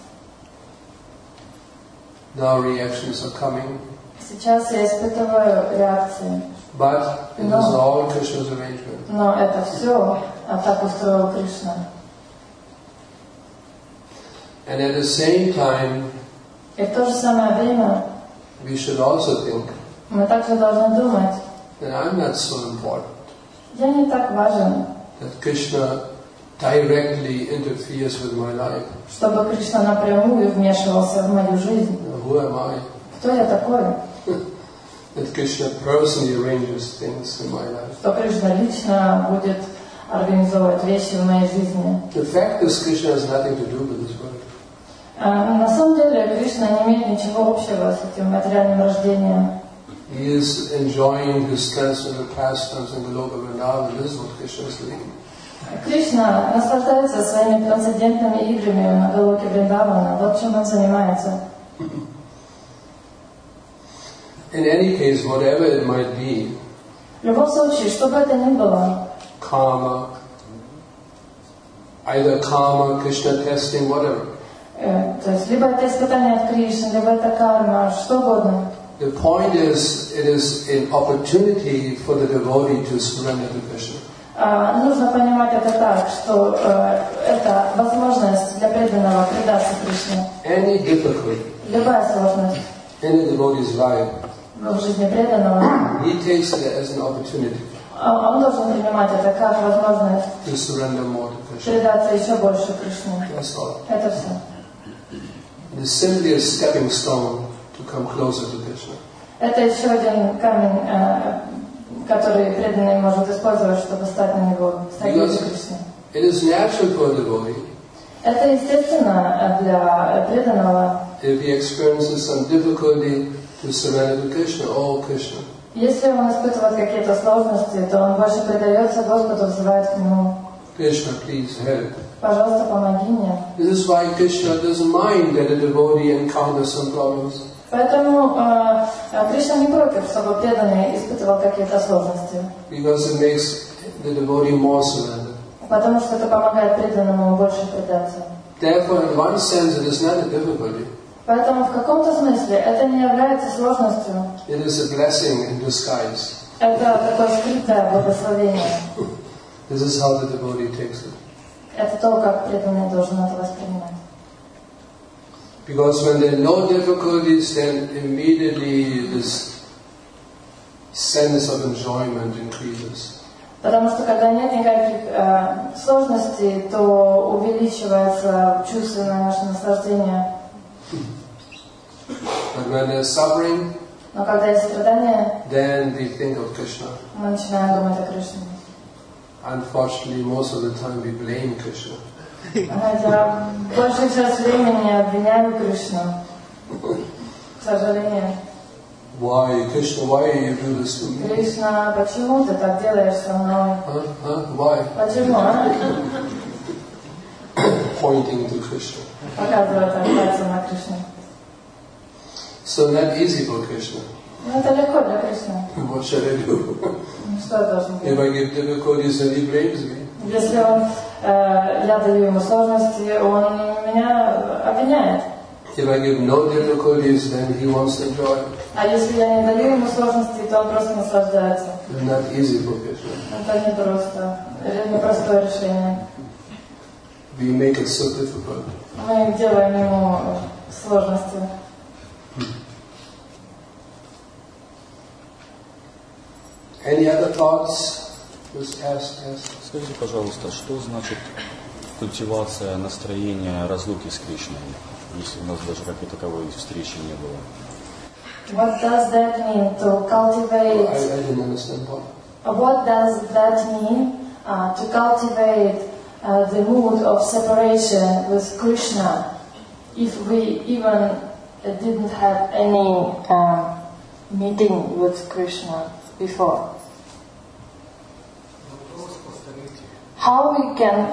Now reactions are coming. Сейчас я испытываю реакции. But it is all Krishna's arrangement. Но это все так устроил Кришна. And at the same time, И в то же самое время we should also think мы также должны думать, that I'm not so important, я не так важен, that Krishna directly interferes with my life. чтобы Кришна напрямую вмешивался в мою жизнь. Who am I? Кто я такой? That Krishna personally arranges things in my life. Что Кришна лично будет организовывать вещи в моей жизни. The fact is, Krishna has nothing to do with this world. На самом деле Кришна не имеет ничего общего с этим материальным рождением. He is enjoying his transcendental pastimes in the Loka Vrindavan. This is what Krishna is doing. Кришна наслаждается своими трансцендентными играми на Галоке Вриндавана. Вот чем он занимается. In any case, whatever it might be, В любом случае, что бы это ни было, karma, either karma, Krishna testing, whatever. То есть либо это испытание от Кришны, либо это карма, что угодно. The point is, it is an opportunity for the devotee to surrender to Krishna. Нужно понимать это так, что это возможность для преданного предаться Кришне. Any difficulty Любая сложность in a devotee's life, в жизни преданного, he takes it as an opportunity он должен принимать это как возможность to surrender more to Krishna. предаться еще больше Кришне. That's all. Это все. It is simply a stepping stone to come closer to Krishna. Это еще один камень, который преданный может использовать, чтобы стать на него, стать ближе к Кришне. It is natural for a devotee, Это естественно для преданного. if he experiences some difficulty, to surrender to Krishna, oh Krishna. Если он испытывает какие-то сложности, то он больше предается Господу, взывает к Нему. Krishna, please help. Пожалуйста, помоги мне. This is why Krishna doesn't mind that a devotee encounters some problems. Поэтому Кришна не против, чтобы преданный испытывал какие-то сложности. Because it makes the devotee more surrendered. Потому что это помогает преданному больше предаться. Therefore, in one sense, it is not a difficulty. Поэтому в каком-то смысле это не является сложностью. It is a blessing in disguise. Это такое скрытое благословение. This is how the devotee takes it. Это то, как преданный должен это воспринимать. Because when there are no difficulties, then immediately this sense of enjoyment increases. Потому что когда нет никаких сложностей, то увеличивается чувственное наше наслаждение. But when there's suffering, Но когда есть страдания, then we think of Krishna. мы начинаем думать о Кришне. Unfortunately, most of the time we blame Krishna. Хотя большую часть времени обвиняю Кришну. К сожалению. Why, Krishna, why you do this to me? Кришна, почему ты так делаешь со мной? Why? Почему, Pointing to Krishna. Показывает пальцем на Кришну. So not easy for Krishna. Ну, это легко для Кришны. What should I do? Что я должен If делать? I give difficulties, then he blames me. Если я даю ему сложности, он меня меняет. If I give no difficulties, then he wants to enjoy. А если я не даю ему сложностей, то он просто наслаждается. It's not easy for Krishna. Это непростое решение. We make it so difficult. Мы делаем ему сложности. Any other thoughts? Just ask. Скажите, пожалуйста, что значит культивация настроения разлуки с Кришной, если у нас даже как и таковой встречи не было? What does that mean to cultivate? I didn't understand what. What does that mean to cultivate the mood of separation with Krishna if we even didn't have any meeting with Krishna before? How we can...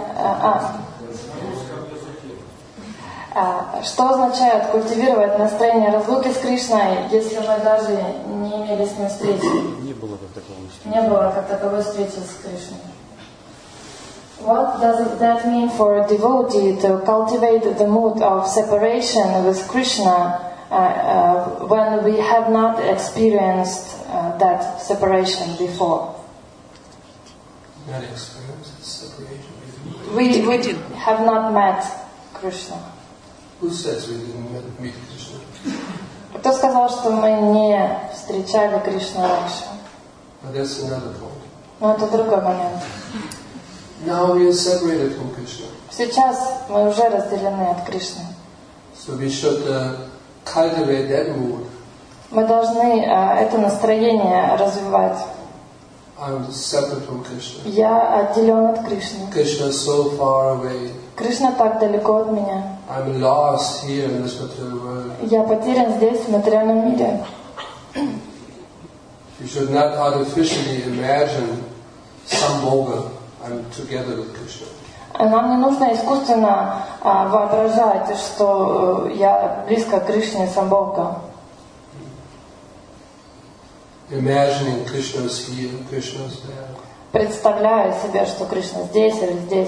Что означает культивировать настроение разлуки с Кришной, если мы даже не имели с ним встречи? Не было как таковой встречи. Не было как таковой встречи с Кришной. What does that mean for a devotee to cultivate the mood of separation with Krishna when we have not experienced that separation before? Not experienced separation. We have not met Krishna. Who says we didn't meet Krishna? Кто сказал, что мы не встречали Кришну раньше? But that's another point. Но это другой момент. Now we are separated from Krishna. Сейчас мы уже разделены от Кришны. So we should cultivate that mood. Мы должны это настроение развивать. I'm separate from Krishna. Я отделен от Кришны. Krishna is so far away. Кришна так далеко от меня. I'm lost here in this material world. Я потерян здесь, в материальном мире. You should not artificially imagine some yoga. I'm together with Krishna. Нам не нужно искусственно воображать, что я близко к Кришне Самбхога. Imagining Krishna is here, Krishna is there. Представляю себе, что Кришна здесь или здесь.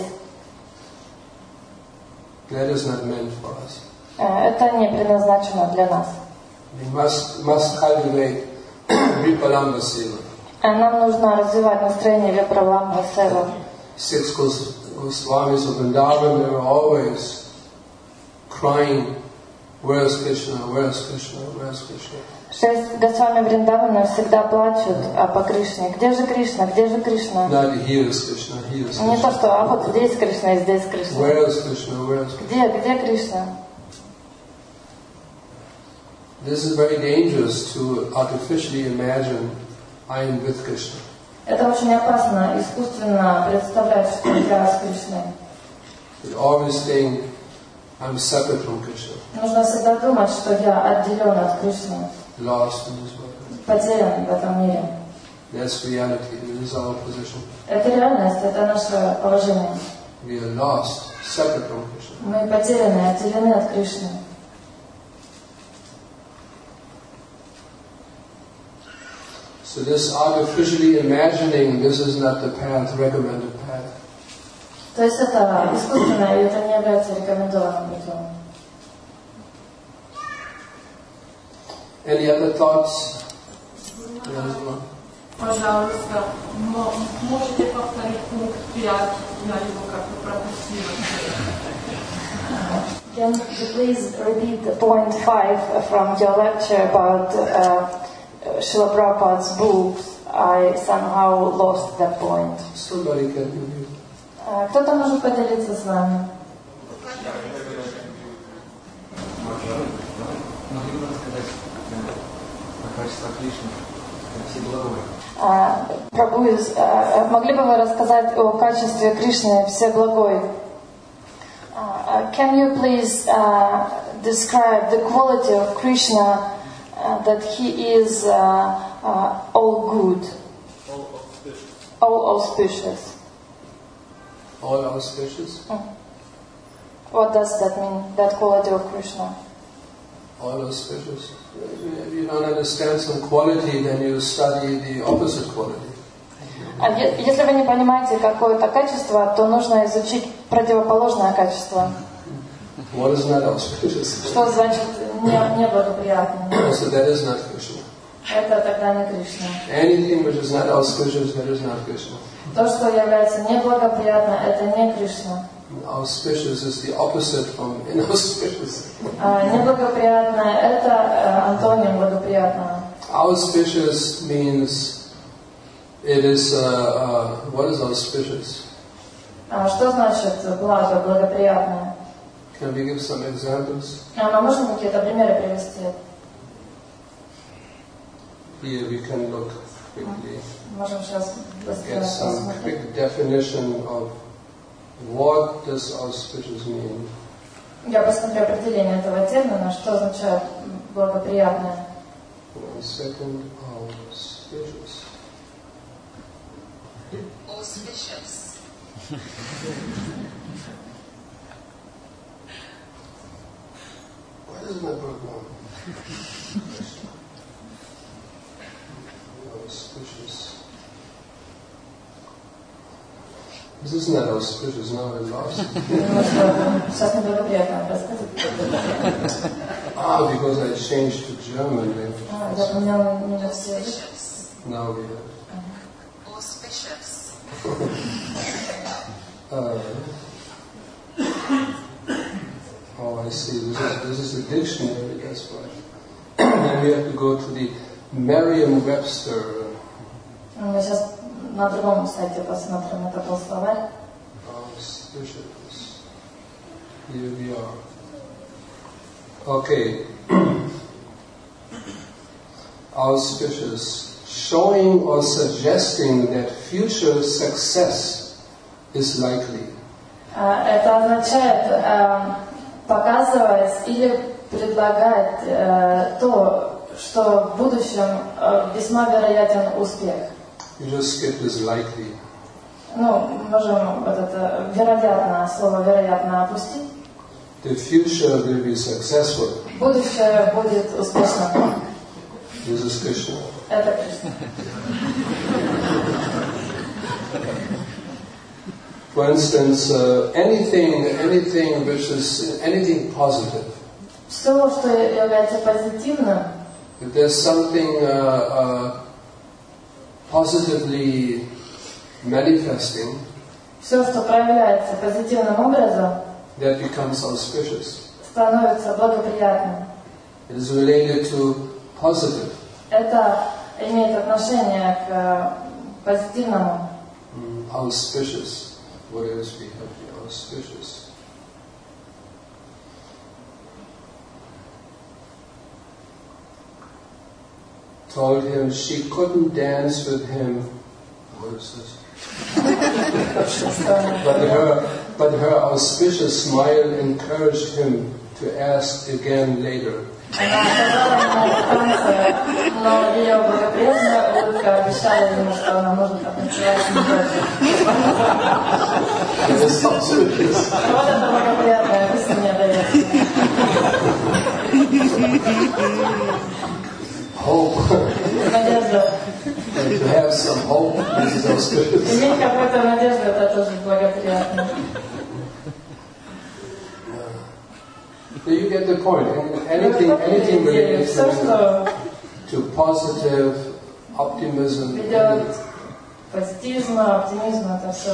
That is not meant for us. Это не предназначено для нас. We must cultivate Vipalamba Seva. Нам нужно развивать настроение Випраламба Сева. 6 Goswamis of Vrindavan, they were always crying, where is Krishna, where is Krishna, where is Krishna? 6 Госвами Вриндавана всегда плачут по Кришне. Где же Кришна? Где же Кришна? Not here is Krishna, here is Не то, Krishna. что вот здесь Кришна и здесь Кришна. Where is Krishna, where is Krishna? Где Кришна? This is very dangerous to artificially imagine I am with Krishna. Это очень опасно, искусственно представлять, что я с Кришной. You always think I'm separate from Krishna, Нужно всегда думать, что я отделен от Кришны, lost in this world. потерян в этом мире. That's reality, this is our position. Это реальность, это наше положение. We are lost, separate from Krishna. Мы потеряны, отделены от Кришны. So this artificially imagining, this is not the path, recommended path. То есть это искусственно, и это не является рекомендованным путем. Any other thoughts? Пожалуйста, можете повторить пункт 5, я его как-то пропустила. Can you please repeat the point 5 from your lecture about Srila Prabhupada's books? I somehow lost that point. Somebody can review. Кто-то может поделиться с вами? Могли бы рассказать о качествах Кришны, Всеблагой? Прабху, могли бы вы рассказать о качестве Кришны Всеблагой? Can you please describe the quality of Krishna that he is all good, all auspicious? All auspicious? What does that mean, that quality of Krishna? All auspicious. If you don't understand some quality, then you study the opposite quality. Если вы не понимаете какое-то качество, то нужно изучить противоположное качество. What is not auspicious? Что значит неблагоприятно? So that is not Krishna. Это тогда не Кришна. Anything which is not auspicious, that is not Krishna. То, что является неблагоприятно, это не Кришна. Auspicious is the opposite from inauspicious. Неблагоприятно – это антоним благоприятного. Auspicious means it is, what is auspicious? Что значит благо, благоприятное? Can we give some examples? Мы можем какие-то примеры привести? Here we can look quickly. Можем сейчас быстро Get some посмотреть. quick definition of what does auspicious mean. Я посмотрю определение этого термина, что означает благоприятное. 1 second, auspicious. Auspicious. Why doesn't that work now? Auspicious. This is not auspicious, now I lost it. Сейчас неблагоприятно рассказать. Because I changed to German language. Я поменяла немецкий язык. Now we have. Auspicious. I see. This is a dictionary, that's why. Then we have to go to the Merriam-Webster. Мы сейчас на другом сайте посмотрим, это был словарь. Auspicious. Here we are. Okay. Auspicious. Showing or suggesting that future success is likely. Это означает показывать или предлагать то, что в будущем весьма вероятен успех. You just skip this likely. Можем вот это вероятно, слово вероятно опустить. The future will be successful. Будущее будет успешным. This is Krishna. Это Кришна. For instance, anything positive. Все, что является позитивным. If there's something positively manifesting, все, что проявляется позитивным образом, that becomes auspicious. становится благоприятным. It is related to positive. Это имеет отношение к позитивному. Auspicious. What else we have here? Auspicious. Told him she couldn't dance with him. What is this? but her auspicious smile encouraged him to ask again later. Она сказала ему танцы, но ее благоприятная улыбка обещала ему, что она может потанцевать с ним дальше. Вот это благоприятное, пусть мне дает. Hope. Надежда. To have some hope, this is auspicious. Иметь какую-то надежду, это тоже благоприятно. So you get the point. Anything related to positive optimism. Ведет позитивизм, оптимизм, это все.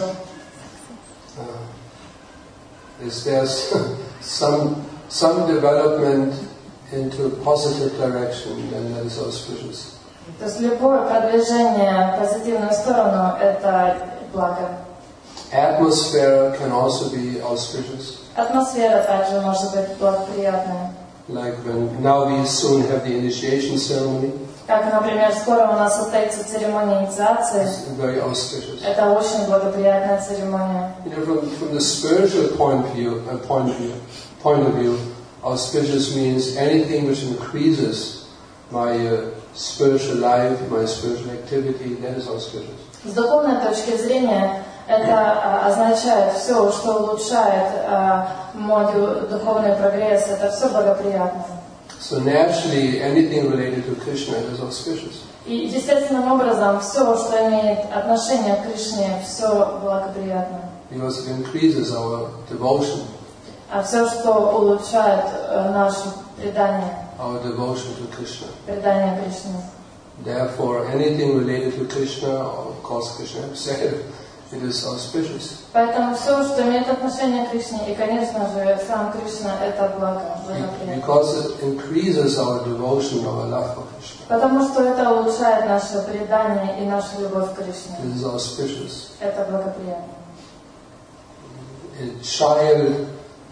Is there's some development into a positive direction, then that is auspicious. То есть любое продвижение в позитивную сторону – это благо. Atmosphere can also be auspicious. Атмосфера также может быть благоприятная. Like now we soon have the initiation ceremony. Как, например, скоро у нас состоится церемония инициации. Very auspicious. Это очень благоприятная церемония. You know, from the spiritual point of view, auspicious means anything which increases my spiritual life, my spiritual activity. That is auspicious. С духовной точки зрения, это означает все, что улучшает мой духовный прогресс, это все благоприятно. So naturally, anything related to Krishna is auspicious. И естественным образом, все, что имеет отношение к Кришне, все благоприятно. Because it increases our devotion. все, что улучшает наше предание, our devotion to Krishna. предание Кришне. Therefore, anything related to Krishna, of course Krishna himself, it is auspicious. Поэтому все, что имеет отношение к Кришне, и, конечно же, сам Кришна, это благо, благоприятно. Because it increases our devotion, our love for Krishna. Потому что это улучшает наше предание и нашу любовь к Кришне. It is auspicious. Это благоприятно. A child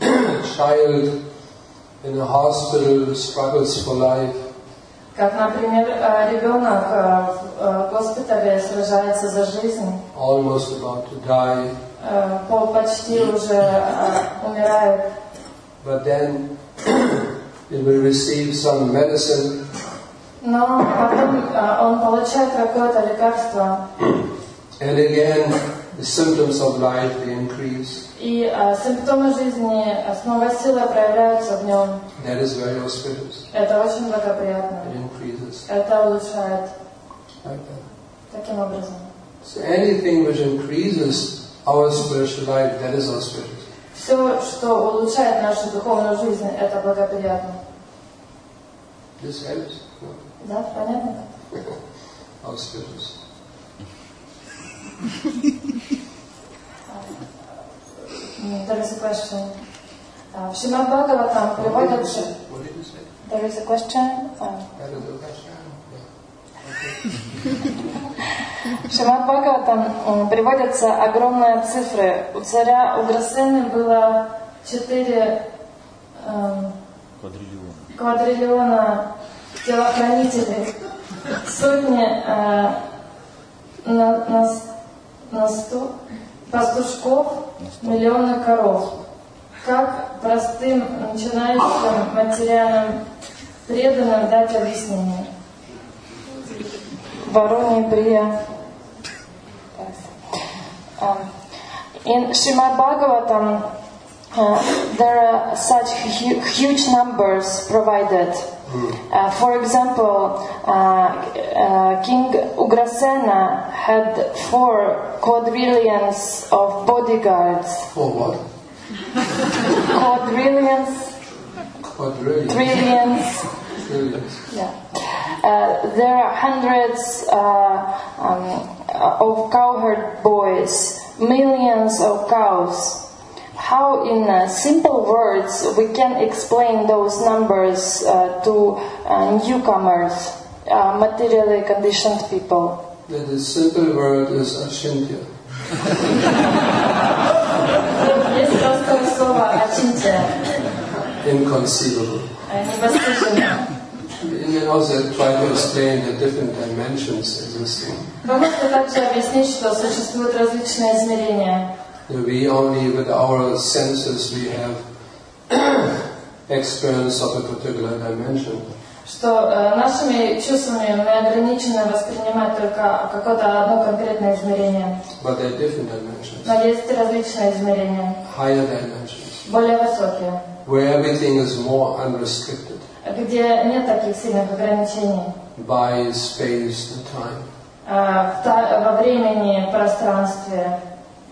in a hospital struggles for life. Как, например, ребенок в госпитале сражается за жизнь, Almost about to die. почти уже умирает. But then it will receive some medicine. Но потом он получает какое-то лекарство. And again, the symptoms of life, they increase. И симптомы жизни с новой силой проявляются в нем. That is very auspicious. Это очень благоприятно. It increases. Это улучшает Like that. таким образом. So anything which increases our spiritual life, that is auspicious. Все, что улучшает нашу духовную жизнь, это благоприятно. This helps. No? Да, понятно? Auspicious. There is a question. В Шримад Бхагаватам приводится... What did you say? There is a question. That is a question. В Шримад Бхагаватам приводятся огромные цифры. У царя Уграсены было 4 квадриллиона телохранителей, сотни пастушков, миллионы коров. Как простым начинающим материальным преданным дать объяснение? Варуни Прия. In Srimad Bhagavatam, there are such huge numbers provided. For example, King Ugrasena had 4 quadrillions of bodyguards. For what? Quadrillions. Quadrillions. Trillions. Trillions. Yeah. There are hundreds of cowherd boys, millions of cows. How, in simple words, we can explain those numbers to newcomers, materially conditioned people? The simple word is achintya. Есть простое слово «ачинтия». Inconceivable. Непостижимо. And also try to explain the different dimensions existing. Вы можете также объяснить, что существуют различные измерения. We only, with our senses, we have experience of a particular dimension. Что нашими чувствами мы ограничены воспринимать только какое-то одно конкретное измерение. But there are different dimensions. Но есть различные измерения. Higher dimensions. Более высокие. Where everything is more unrestricted. Где нет таких сильных ограничений. By space and time. Во времени, пространстве.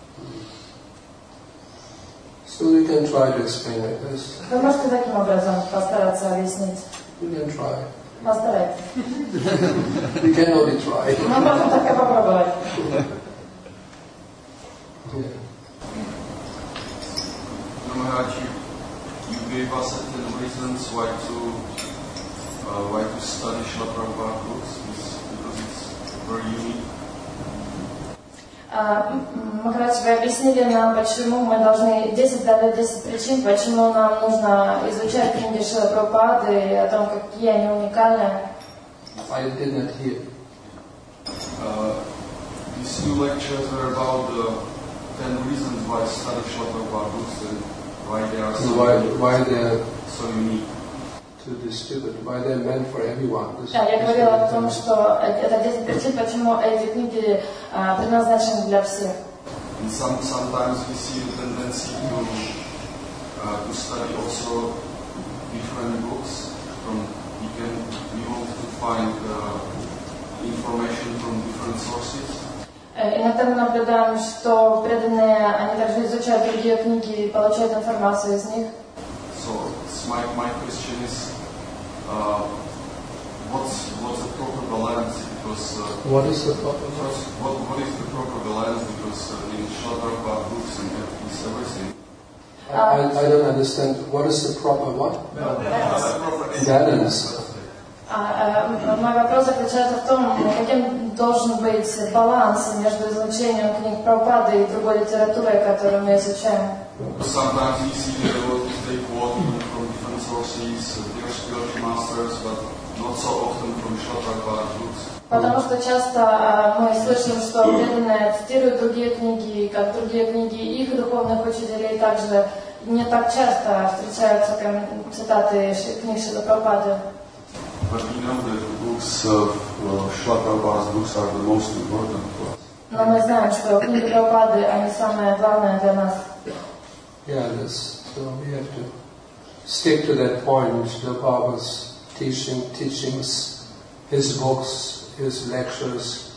So we can try to explain like this. Вы можете таким образом постараться объяснить? We can try. Постарайтесь. We can only try. Мы можем только попробовать. Maharaj, you gave us certain reasons why to study Srila Prabhupada books, because it's very unique. Махарадж, вы объяснили нам, почему мы должны, дали 10 причин, почему нам нужно изучать книги Шрилы Прабхупады и о том, какие они уникальны. I did not hear. These 2 lectures are about the 10 reasons why to study Srila Prabhupada books and why they are Why they're so unique. to distribute, why they're meant for everyone. Я говорила о том, что это 10 причин, почему эти книги предназначены для всех. And sometimes we see the tendency to study also different books. We want to find information from different sources. иногда мы наблюдаем, что преданные, они также изучают другие книги и получают информацию из них. So my question is, what's the proper balance? Because What is the problem? what is the proper balance? Because in Srila Prabhupada books and is everything. I don't understand. What is the proper what? Balance. Мой вопрос заключается в том, каким должен быть баланс между изучением книг Прабхупады и другой литературой, которую мы изучаем. Sometimes we see the devotees they quote from different sources, their spiritual masters, but not so often from Srila Prabhupada books. Потому что часто мы слышим, что преданные цитируют другие книги, как другие книги их духовных учителей, также не так часто встречаются цитаты книг Шрилы Прабхупады. But we know that the books of Srila Prabhupada's books are the most important for us. Но мы знаем, что книги Прабхупады, они самое главное для нас. Yeah, so we have to stick to that point. Srila Prabhupada's teachings, his books, his lectures,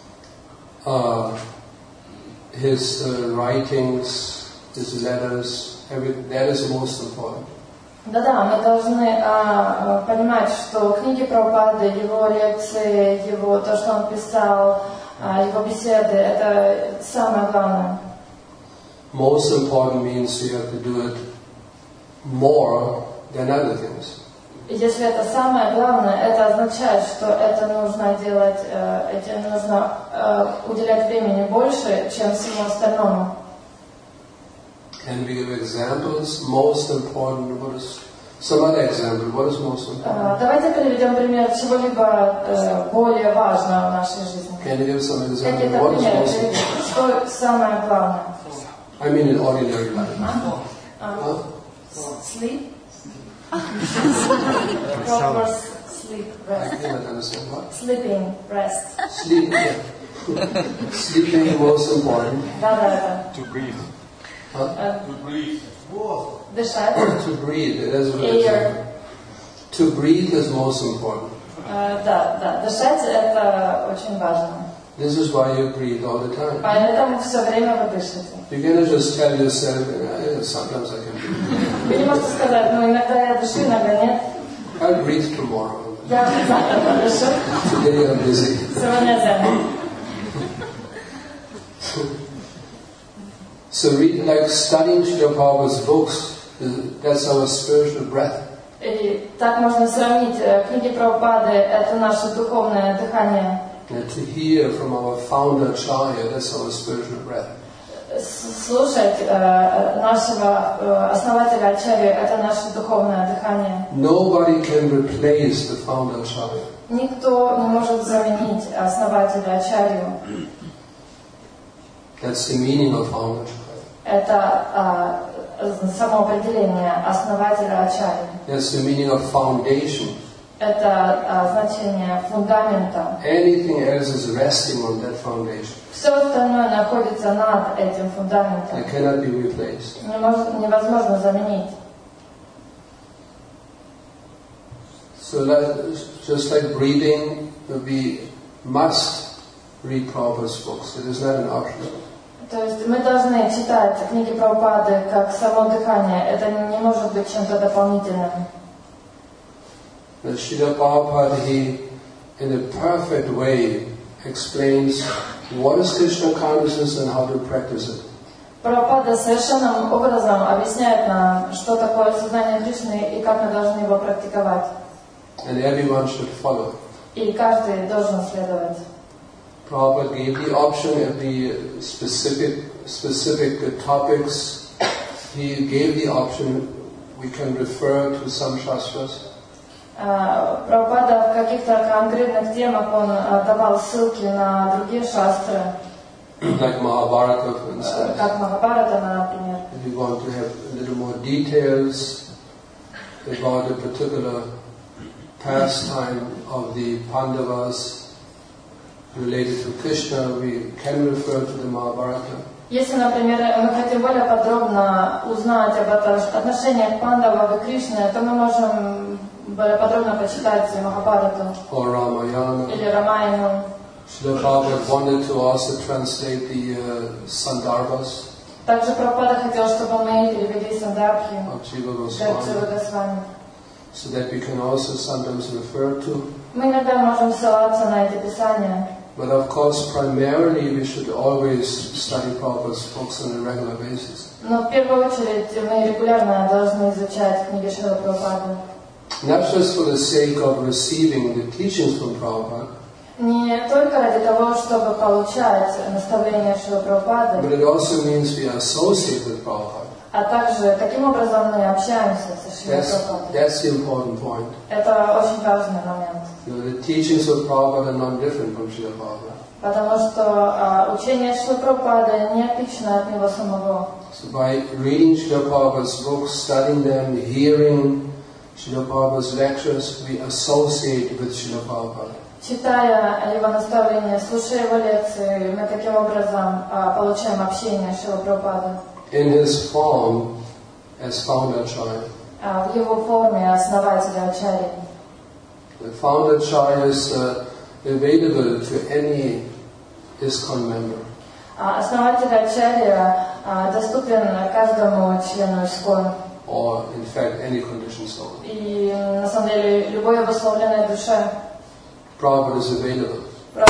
his writings, his letters, that is most important. Да-да, мы должны понимать, что книги Прабхупады, его лекции, его то, что он писал, его беседы, это самое главное. Most important means you have to do it more than other things. Если это самое главное, это означает, что это нужно делать, этим нужно уделять времени больше, чем всему остальному. And we give examples. Most important. What is some other example? What is most important? Давайте приведем пример чего-либо более важного в нашей жизни. Can you give some example? Какие-то What is примеры? most important? Что самое главное? I mean in ordinary life. Sleep. Proper sleep, rest. I cannot understand what. Sleeping, rest. Sleep. Yeah. Sleeping most important. Да. To breathe. To breathe. Дышать. To breathe. That's what it is. To breathe is most important. Да. Дышать это очень важно. This is why you breathe all the time. Поэтому все время вы дышите. You cannot just tell yourself, sometimes I can breathe. Вы не можете сказать, иногда я дышу, иногда нет. I'll breathe tomorrow. Я завтра подышу. Today I'm busy. Сегодня занят. So read, like studying Srila Prabhupada's books, that's our spiritual breath. И так можно сравнить. Книги Прабхупады – это наше духовное дыхание. And to hear from our founder Acharya, that's our spiritual breath. Слушать нашего основателя Ачарью – это наше духовное дыхание. Nobody can replace the founder Acharya. Никто не может заменить основателя Ачарью. That's the meaning of founder Acharya. Это само определение основателя Ачарьи. That's the meaning of foundation. Это значение фундамента. Anything else is resting on that foundation. Все остальное находится над этим фундаментом. It cannot be replaced. Невозможно заменить. So just like breathing, we must read Prabhupada's books. It is not an option. То есть мы должны читать книги Прабхупады как само дыхание. Это не может быть чем-то дополнительным. Srila Prabhupada, he, in a perfect way, explains what is Krishna consciousness and how to practice it. Прабхупада совершенным образом объясняет нам, что такое сознание Кришны и как мы должны его практиковать. And everyone should follow. И каждый должен следовать. Prabhupada gave the option at the specific topics. He gave the option. We can refer to some shastras. Прабхупада в каких-то конкретных темах он давал ссылки на другие шастры. Like Mahabharata, for instance. Как Махабхарата, например. If you want to have a little more details about a particular pastime of the Pandavas related to Krishna, we can refer to the Mahabharata. Если, например, мы хотим более подробно узнать об отношениях Пандавов и Кришны, то мы можем более подробно почитать Махабхарату or Ramayana. или Рамаяну. Srila Prabhupada wanted to also translate the Sandarbhas Также Прабхупада хотел, чтобы мы перевели сандарбхи of Jiva Джива Goswami, Госвами. so that we can also sometimes refer to. Мы иногда можем ссылаться на эти писания. But of course, primarily we should always study Prabhupada's books on a regular basis. Но в первую очередь мы регулярно должны изучать книги Шрилы Прабхупады. Not just for the sake of receiving the teachings from Prabhupada, Не только ради того, чтобы получать наставления Шрилы but Прабхупады, it also means we are associated with Prabhupada. а также таким образом мы общаемся со Шрилой Прабхупадой. That's the important point. Это очень важный момент. The teachings of Prabhupada are not different from Srila Prabhupada. Потому что учение Шрилы Прабхупады не отлично от него самого. So by reading Srila Prabhupada's books, studying them, hearing Srila Prabhupada's lectures, we associate with Srila Prabhupada. Читая его наставления, слушая его лекции, мы таким образом получаем общение с Шрилой Прабхупадой. In his form as founder Acharya. В его форме основателя Ачарьи. The founder Acharya is available to any ISKCON member. Основатель Ачарьи доступен каждому члену ИСККОН. Or in fact any conditioned soul. И на самом деле любой обусловленной душе. Prabhupada is available.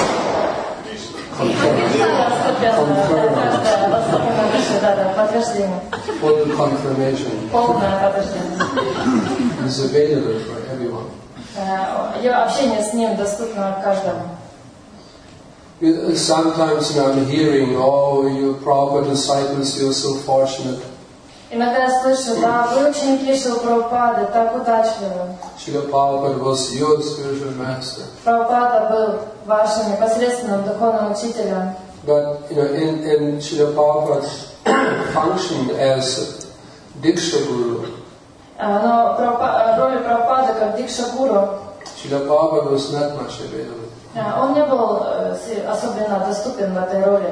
Full confirmation. Is available for everyone. Общение с ним доступно каждому. Sometimes I'm hearing, oh, you Prabhupada disciples, you're so fortunate. Иногда я слышу, да, вы ученики Шрилы Прабхупады, так удачливы. Srila Prabhupada was your spiritual master. Прабхупада был вашим непосредственным духовным учителем. But in Srila Prabhupada's function as Diksha Guru, Но роль Прабхупады как Дикша-гуру, Srila Prabhupada was not much available. он не был особенно доступен в этой роли.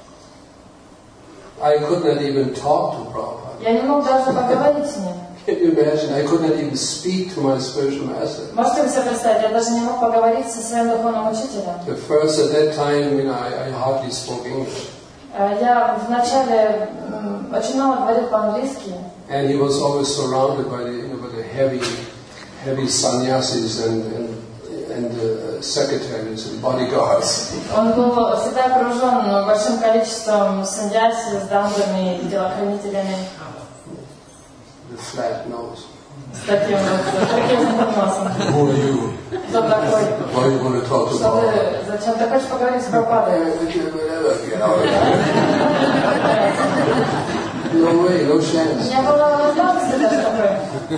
I could not even talk to Prabhupada. Я не мог даже поговорить с ним. Can you imagine? I could not even speak to my spiritual master. Можете вы себе представить, я даже не мог поговорить со своим духовным учителем. At first, at that time, I hardly spoke English. Я вначале очень мало говорил по-английски. And he was always surrounded by the heavy sannyasis and secretaries and bodyguards. Он был всегда окружен большим количеством сандьяси с дамбами и телохранителями. The flat nose. С таким носом. Who are you? Кто такой? Why are you going to talk to Prabhupada? Зачем ты хочешь поговорить с Прабхупадой? No way, no chance. Не было возможности даже такой.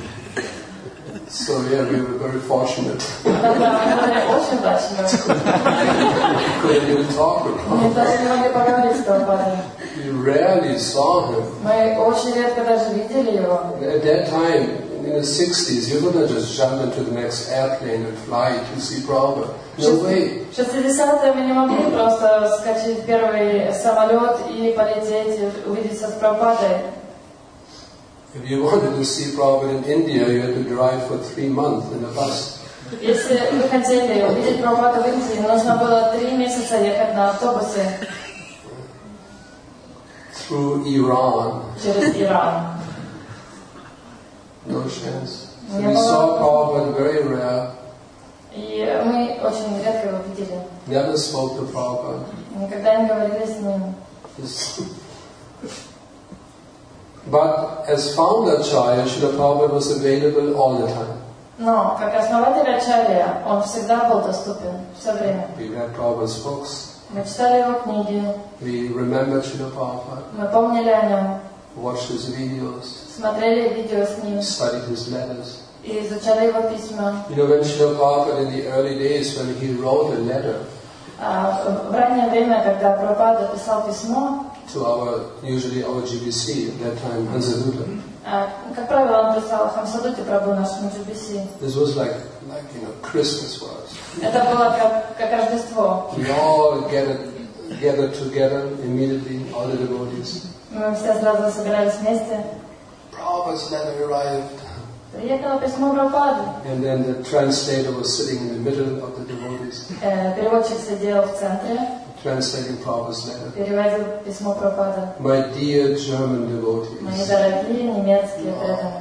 So yeah, we were very fortunate. Да, мы были очень удачливы. Couldn't even talk with Мы him. даже не могли поговорить с Прабхупадой. We rarely saw him. Мы очень редко даже видели его. At that time, in the 60s, you couldn't just jump into the next airplane and fly to see Prabhupada. No way. В 60-е мы не могли просто скачать в первый самолет и полететь, и увидеться с Прабхупадой. If you wanted to see Prabhupada in India, you had to drive for 3 months in a bus. Если вы хотели увидеть Прабхупаду в Индии, нужно было 3 месяца ехать на автобусе Through Iran. через Иран. No chance. So we saw Prabhupada very rare. И мы очень редко его видели. Never spoke to Prabhupada. Никогда не говорили с ним. But as founder Acharya, Srila Prabhupada was available all the time. Но как основатель Ачарья, он всегда был доступен, все время. We read Prabhupada's books. Мы читали его книги, We remembered Srila Prabhupada. мы помнили о нем, Watched his videos. смотрели видео с ним Studied his letters. и изучали его письма. You know, when Srila Prabhupada in the early days, when he wrote a letter В раннее время, когда Прабхупада писал письмо, to usually our GBC, at that time, Hansaduta, как правило, он писал Хамсадути Прабху нашему GBC. this was like Christmas for us. Это было как Рождество. We all gathered together immediately, all the devotees. Мы все сразу собирались вместе. Prabhupada's letter arrived. Приехало письмо Прабхупады. And then the translator was sitting in the middle of the devotees, Переводчик сидел в центре, translating Prabhupada's letter. переводил письмо Прабхупады. My dear German Мои devotees, дорогие немецкие преданные.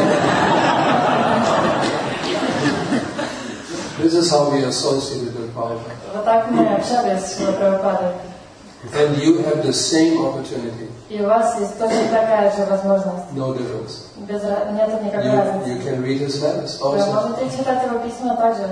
this is how we associated with Prabhupada. Вот так мы общались с Шрилой Прабхупадой. And you have the same opportunity, И у вас есть точно такая же возможность. no difference. Нет никакой разницы. You can read his letters Вы also. можете читать его письма также.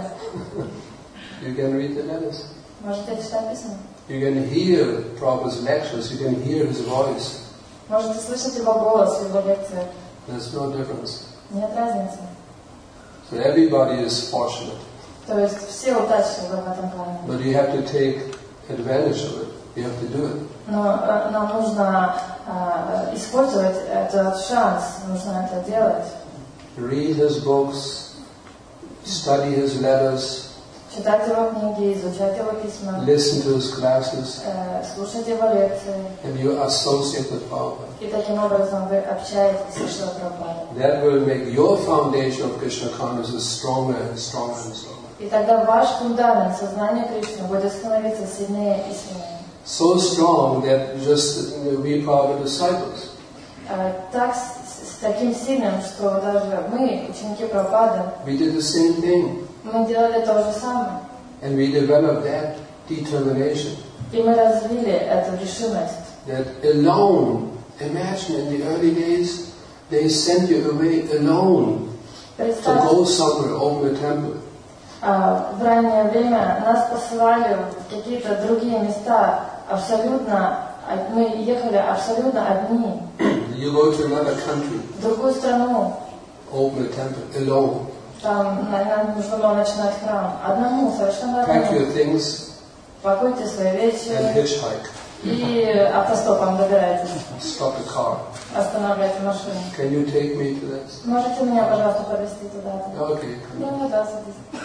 You can read the letters. Можете читать письма. You can hear Prabhupada's lectures, you can hear his voice. Можете слышать его голос в его лекциях. There's no difference. Нет разницы. So everybody is fortunate. То есть все удачливы в этом плане. But you have to take advantage of it. You have to do it. Но нам нужно использовать этот шанс, нужно это делать. Read his books, study his letters, Читать его книги, изучать его письма, listen to his classes, слушать его лекции. and you associate with Prabhupada. И таким образом вы общаетесь с Шрилой Прабхупадой. That will make your foundation of Krishna consciousness stronger and stronger and stronger. И тогда ваш фундамент сознания Кришны будет становиться сильнее и сильнее. So strong that just we Prabhupada disciples. Так, с таким сильным, что даже мы, ученики Прабхупады, We did the same thing. мы делали то же самое. And we developed that determination. И мы развили эту решимость. That alone, imagine in the early days, they sent you away alone to go somewhere, open a temple. В раннее время нас посылали в какие-то другие места, абсолютно, мы ехали абсолютно одни. You go to another country, В другую страну. open a temple, alone. Там нам нужно было начинать храм. Одному, совершенно Pack одному. your things Пакуйте свои вещи and hitchhike. и автостопом добирайтесь. Stop the car. Останавливайте машину. Can you take me to that? Можете меня, пожалуйста, подвезти туда-то? Okay. Ну, да, садись.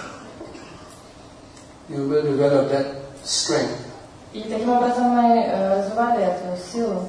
You will develop that strength. И таким образом мы развивали эту силу.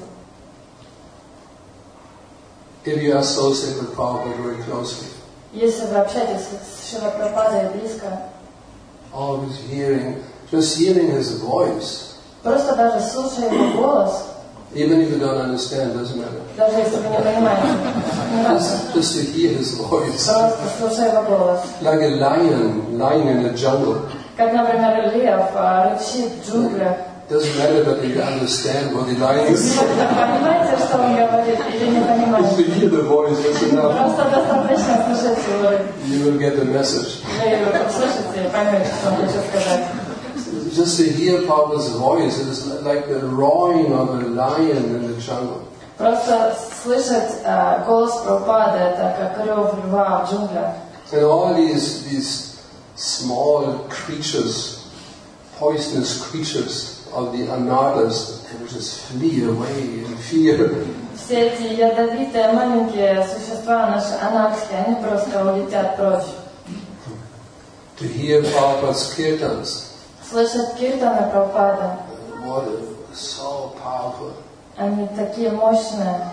If you associate with Prabhupada very closely, Если вы общаетесь с Шрилой Прабхупадой близко, always just hearing his voice, просто даже слушая его голос, even if you don't understand, doesn't matter. даже если вы не понимаете, не важно, Just to hear his voice, просто слушая его голос. like a lion lying in the jungle. Как, например, лев рычит в джунглях. Doesn't matter whether you understand what the lion is. Понимаете, что он говорит, или не Just понимаете? to hear the voice, that's enough. Просто достаточно слушать его. You will get the message. Вы услышите и поймете, что он хочет сказать. Just to hear Prabhupada's voice is like the roaring of a lion in the jungle. Просто слышать голос Прабхупады, это как рев льва в джунглях. And all these small creatures, poisonous creatures of the anarthas, they just flee away in fear. Все эти ядовитые маленькие существа, наши анархи, они просто улетят прочь. To hear Prabhupada's kirtans, Слышать киртаны Прабхупады, what so powerful. они такие мощные.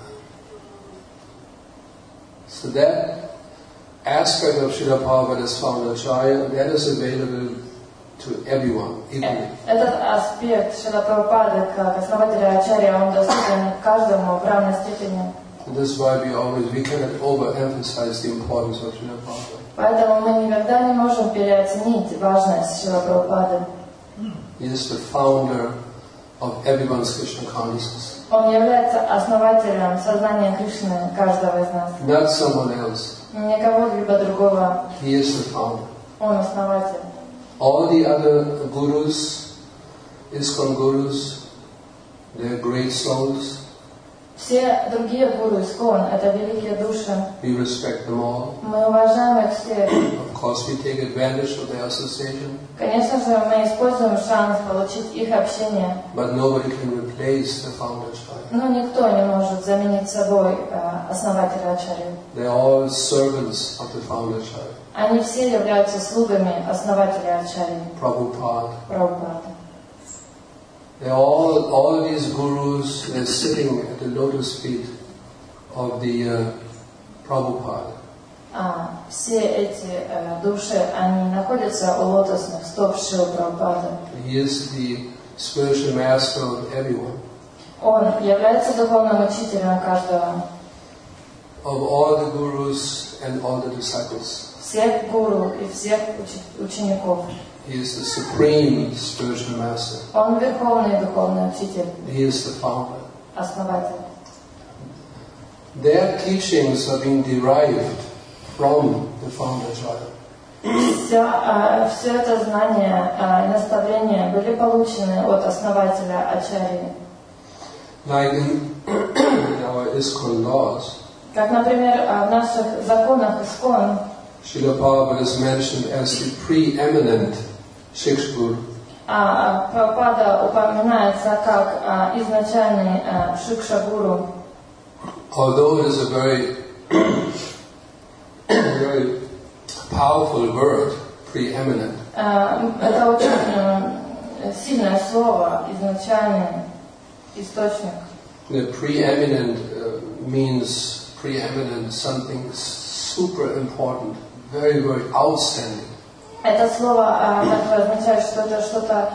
So that aspect of Srila Prabhupada's Foundacharya, that is available to everyone equally. Этот аспект Шрила Прабхупады, как основателя Ачарья, он доступен каждому в равной степени. And this is why we cannot overemphasize the importance of Srila Prabhupada. Поэтому мы никогда не можем переоценить важность Шрила Прабхупады. He is the founder of everyone's Krishna consciousness. Он является основателем сознания Кришны, каждого из нас. Not someone else. Не кого-либо другого. He is the founder. Он основатель. All the other gurus, ISKCON gurus, they're great souls. Все другие гуру ИСККОН — это великие души. We respect them all. Мы уважаем их всех. Of course, we take advantage of their association. Конечно же, мы используем шанс получить их общение. But nobody can replace the founder's fire. Но никто не может заменить собой основателя Ачарьи. They're all servants of the founder's fire. Они все являются слугами основателя Ачарьи. Prabhupada. Прабхупады. They're all these gurus, they're sitting at the lotus feet of the Prabhupada. все эти души, они находятся у лотосных стоп Шрилы Прабхупады. He is the spiritual master of everyone. Он является духовным учителем каждого. Of all the gurus and all the disciples. Всех гуру и всех учеников. He is the supreme spiritual master. Он верховный духовный учитель. He is the founder. Основатель. Their teachings are being derived from the founder Acharya. Все это знание и наставления были получены от основателя Ачарьи. Like in our ISKCON laws, как, например, в наших законах ИСККОН Srila Prabhupada is mentioned as the preeminent Shikshaguru. Прабхупада упоминается как изначальный Шикша-гуру. Although it is a very, very powerful word, preeminent. Это очень сильное слово, изначальный источник. The preeminent means preeminent, something super important, very, very outstanding. Это слово такое означает, что это что-то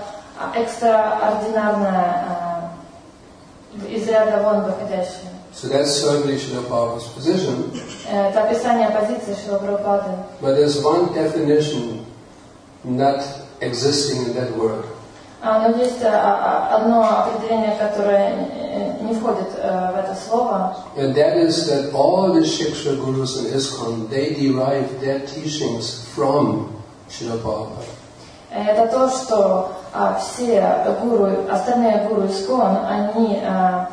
экстраординарное, из ряда вон выходящее. So that's certainly Srila Prabhupada's position. Это описание позиции Шрилы Прабхупады. But there's one definition not existing in that word. Но есть одно определение, которое не входит в это слово. And that is that all the Shiksha gurus in ISKCON, they derive their teachings from Srila Prabhupada. Это то, что все гуру, остальные гуру ИСККОН, они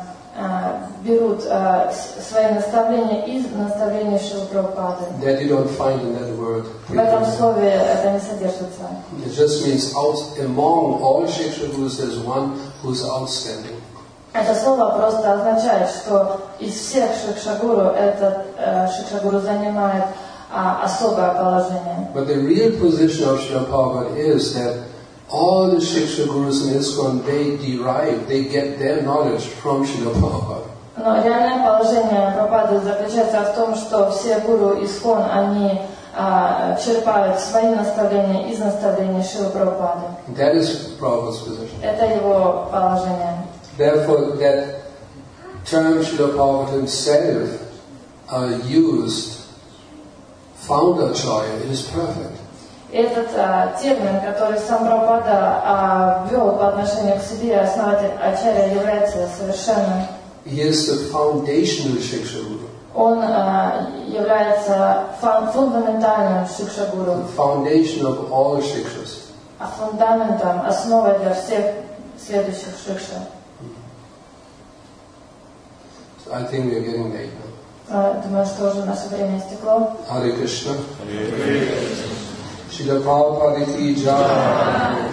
берут свои наставления из наставлений Шрилы Прабхупады. That you don't find in that word. В этом слове это не содержится. It just means among all Shiksha gurus there's one who's outstanding. Это слово просто означает, что из всех Шикша-гуру этот Шикша-гуру занимает особое положение. But the real position of Srila Prabhupada is that all the Shiksha gurus in ISKCON, they get their knowledge from Srila Prabhupada. Но реальное положение Прабхупады заключается в том, что все гуру ИСККОН, они черпают свои наставления из наставлений Шрилы Прабхупады. That is Prabhupada's position. Это его положение. Therefore, that term Srila Prabhupada himself used, founder Acharya, is perfect. Этот термин, который сам Прабхупада ввел по отношению к себе, основатель Ачарья, является совершенным. He is the foundational Shiksha Guru. Он является фундаментальным Шикша-гуру. The foundation of all Shikshas. Фундаментом, основой для всех следующих Шикша. So I think we are getting late now. Думаю, что уже наше время истекло. Hare Krishna. Srila Prabhupada ki jai.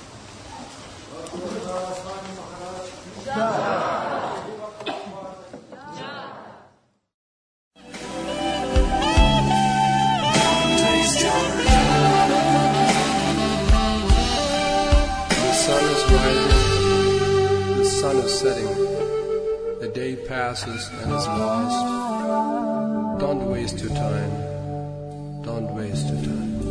The sun is rising, the sun is setting, the day passes and is lost. Don't waste your time. Don't waste your time.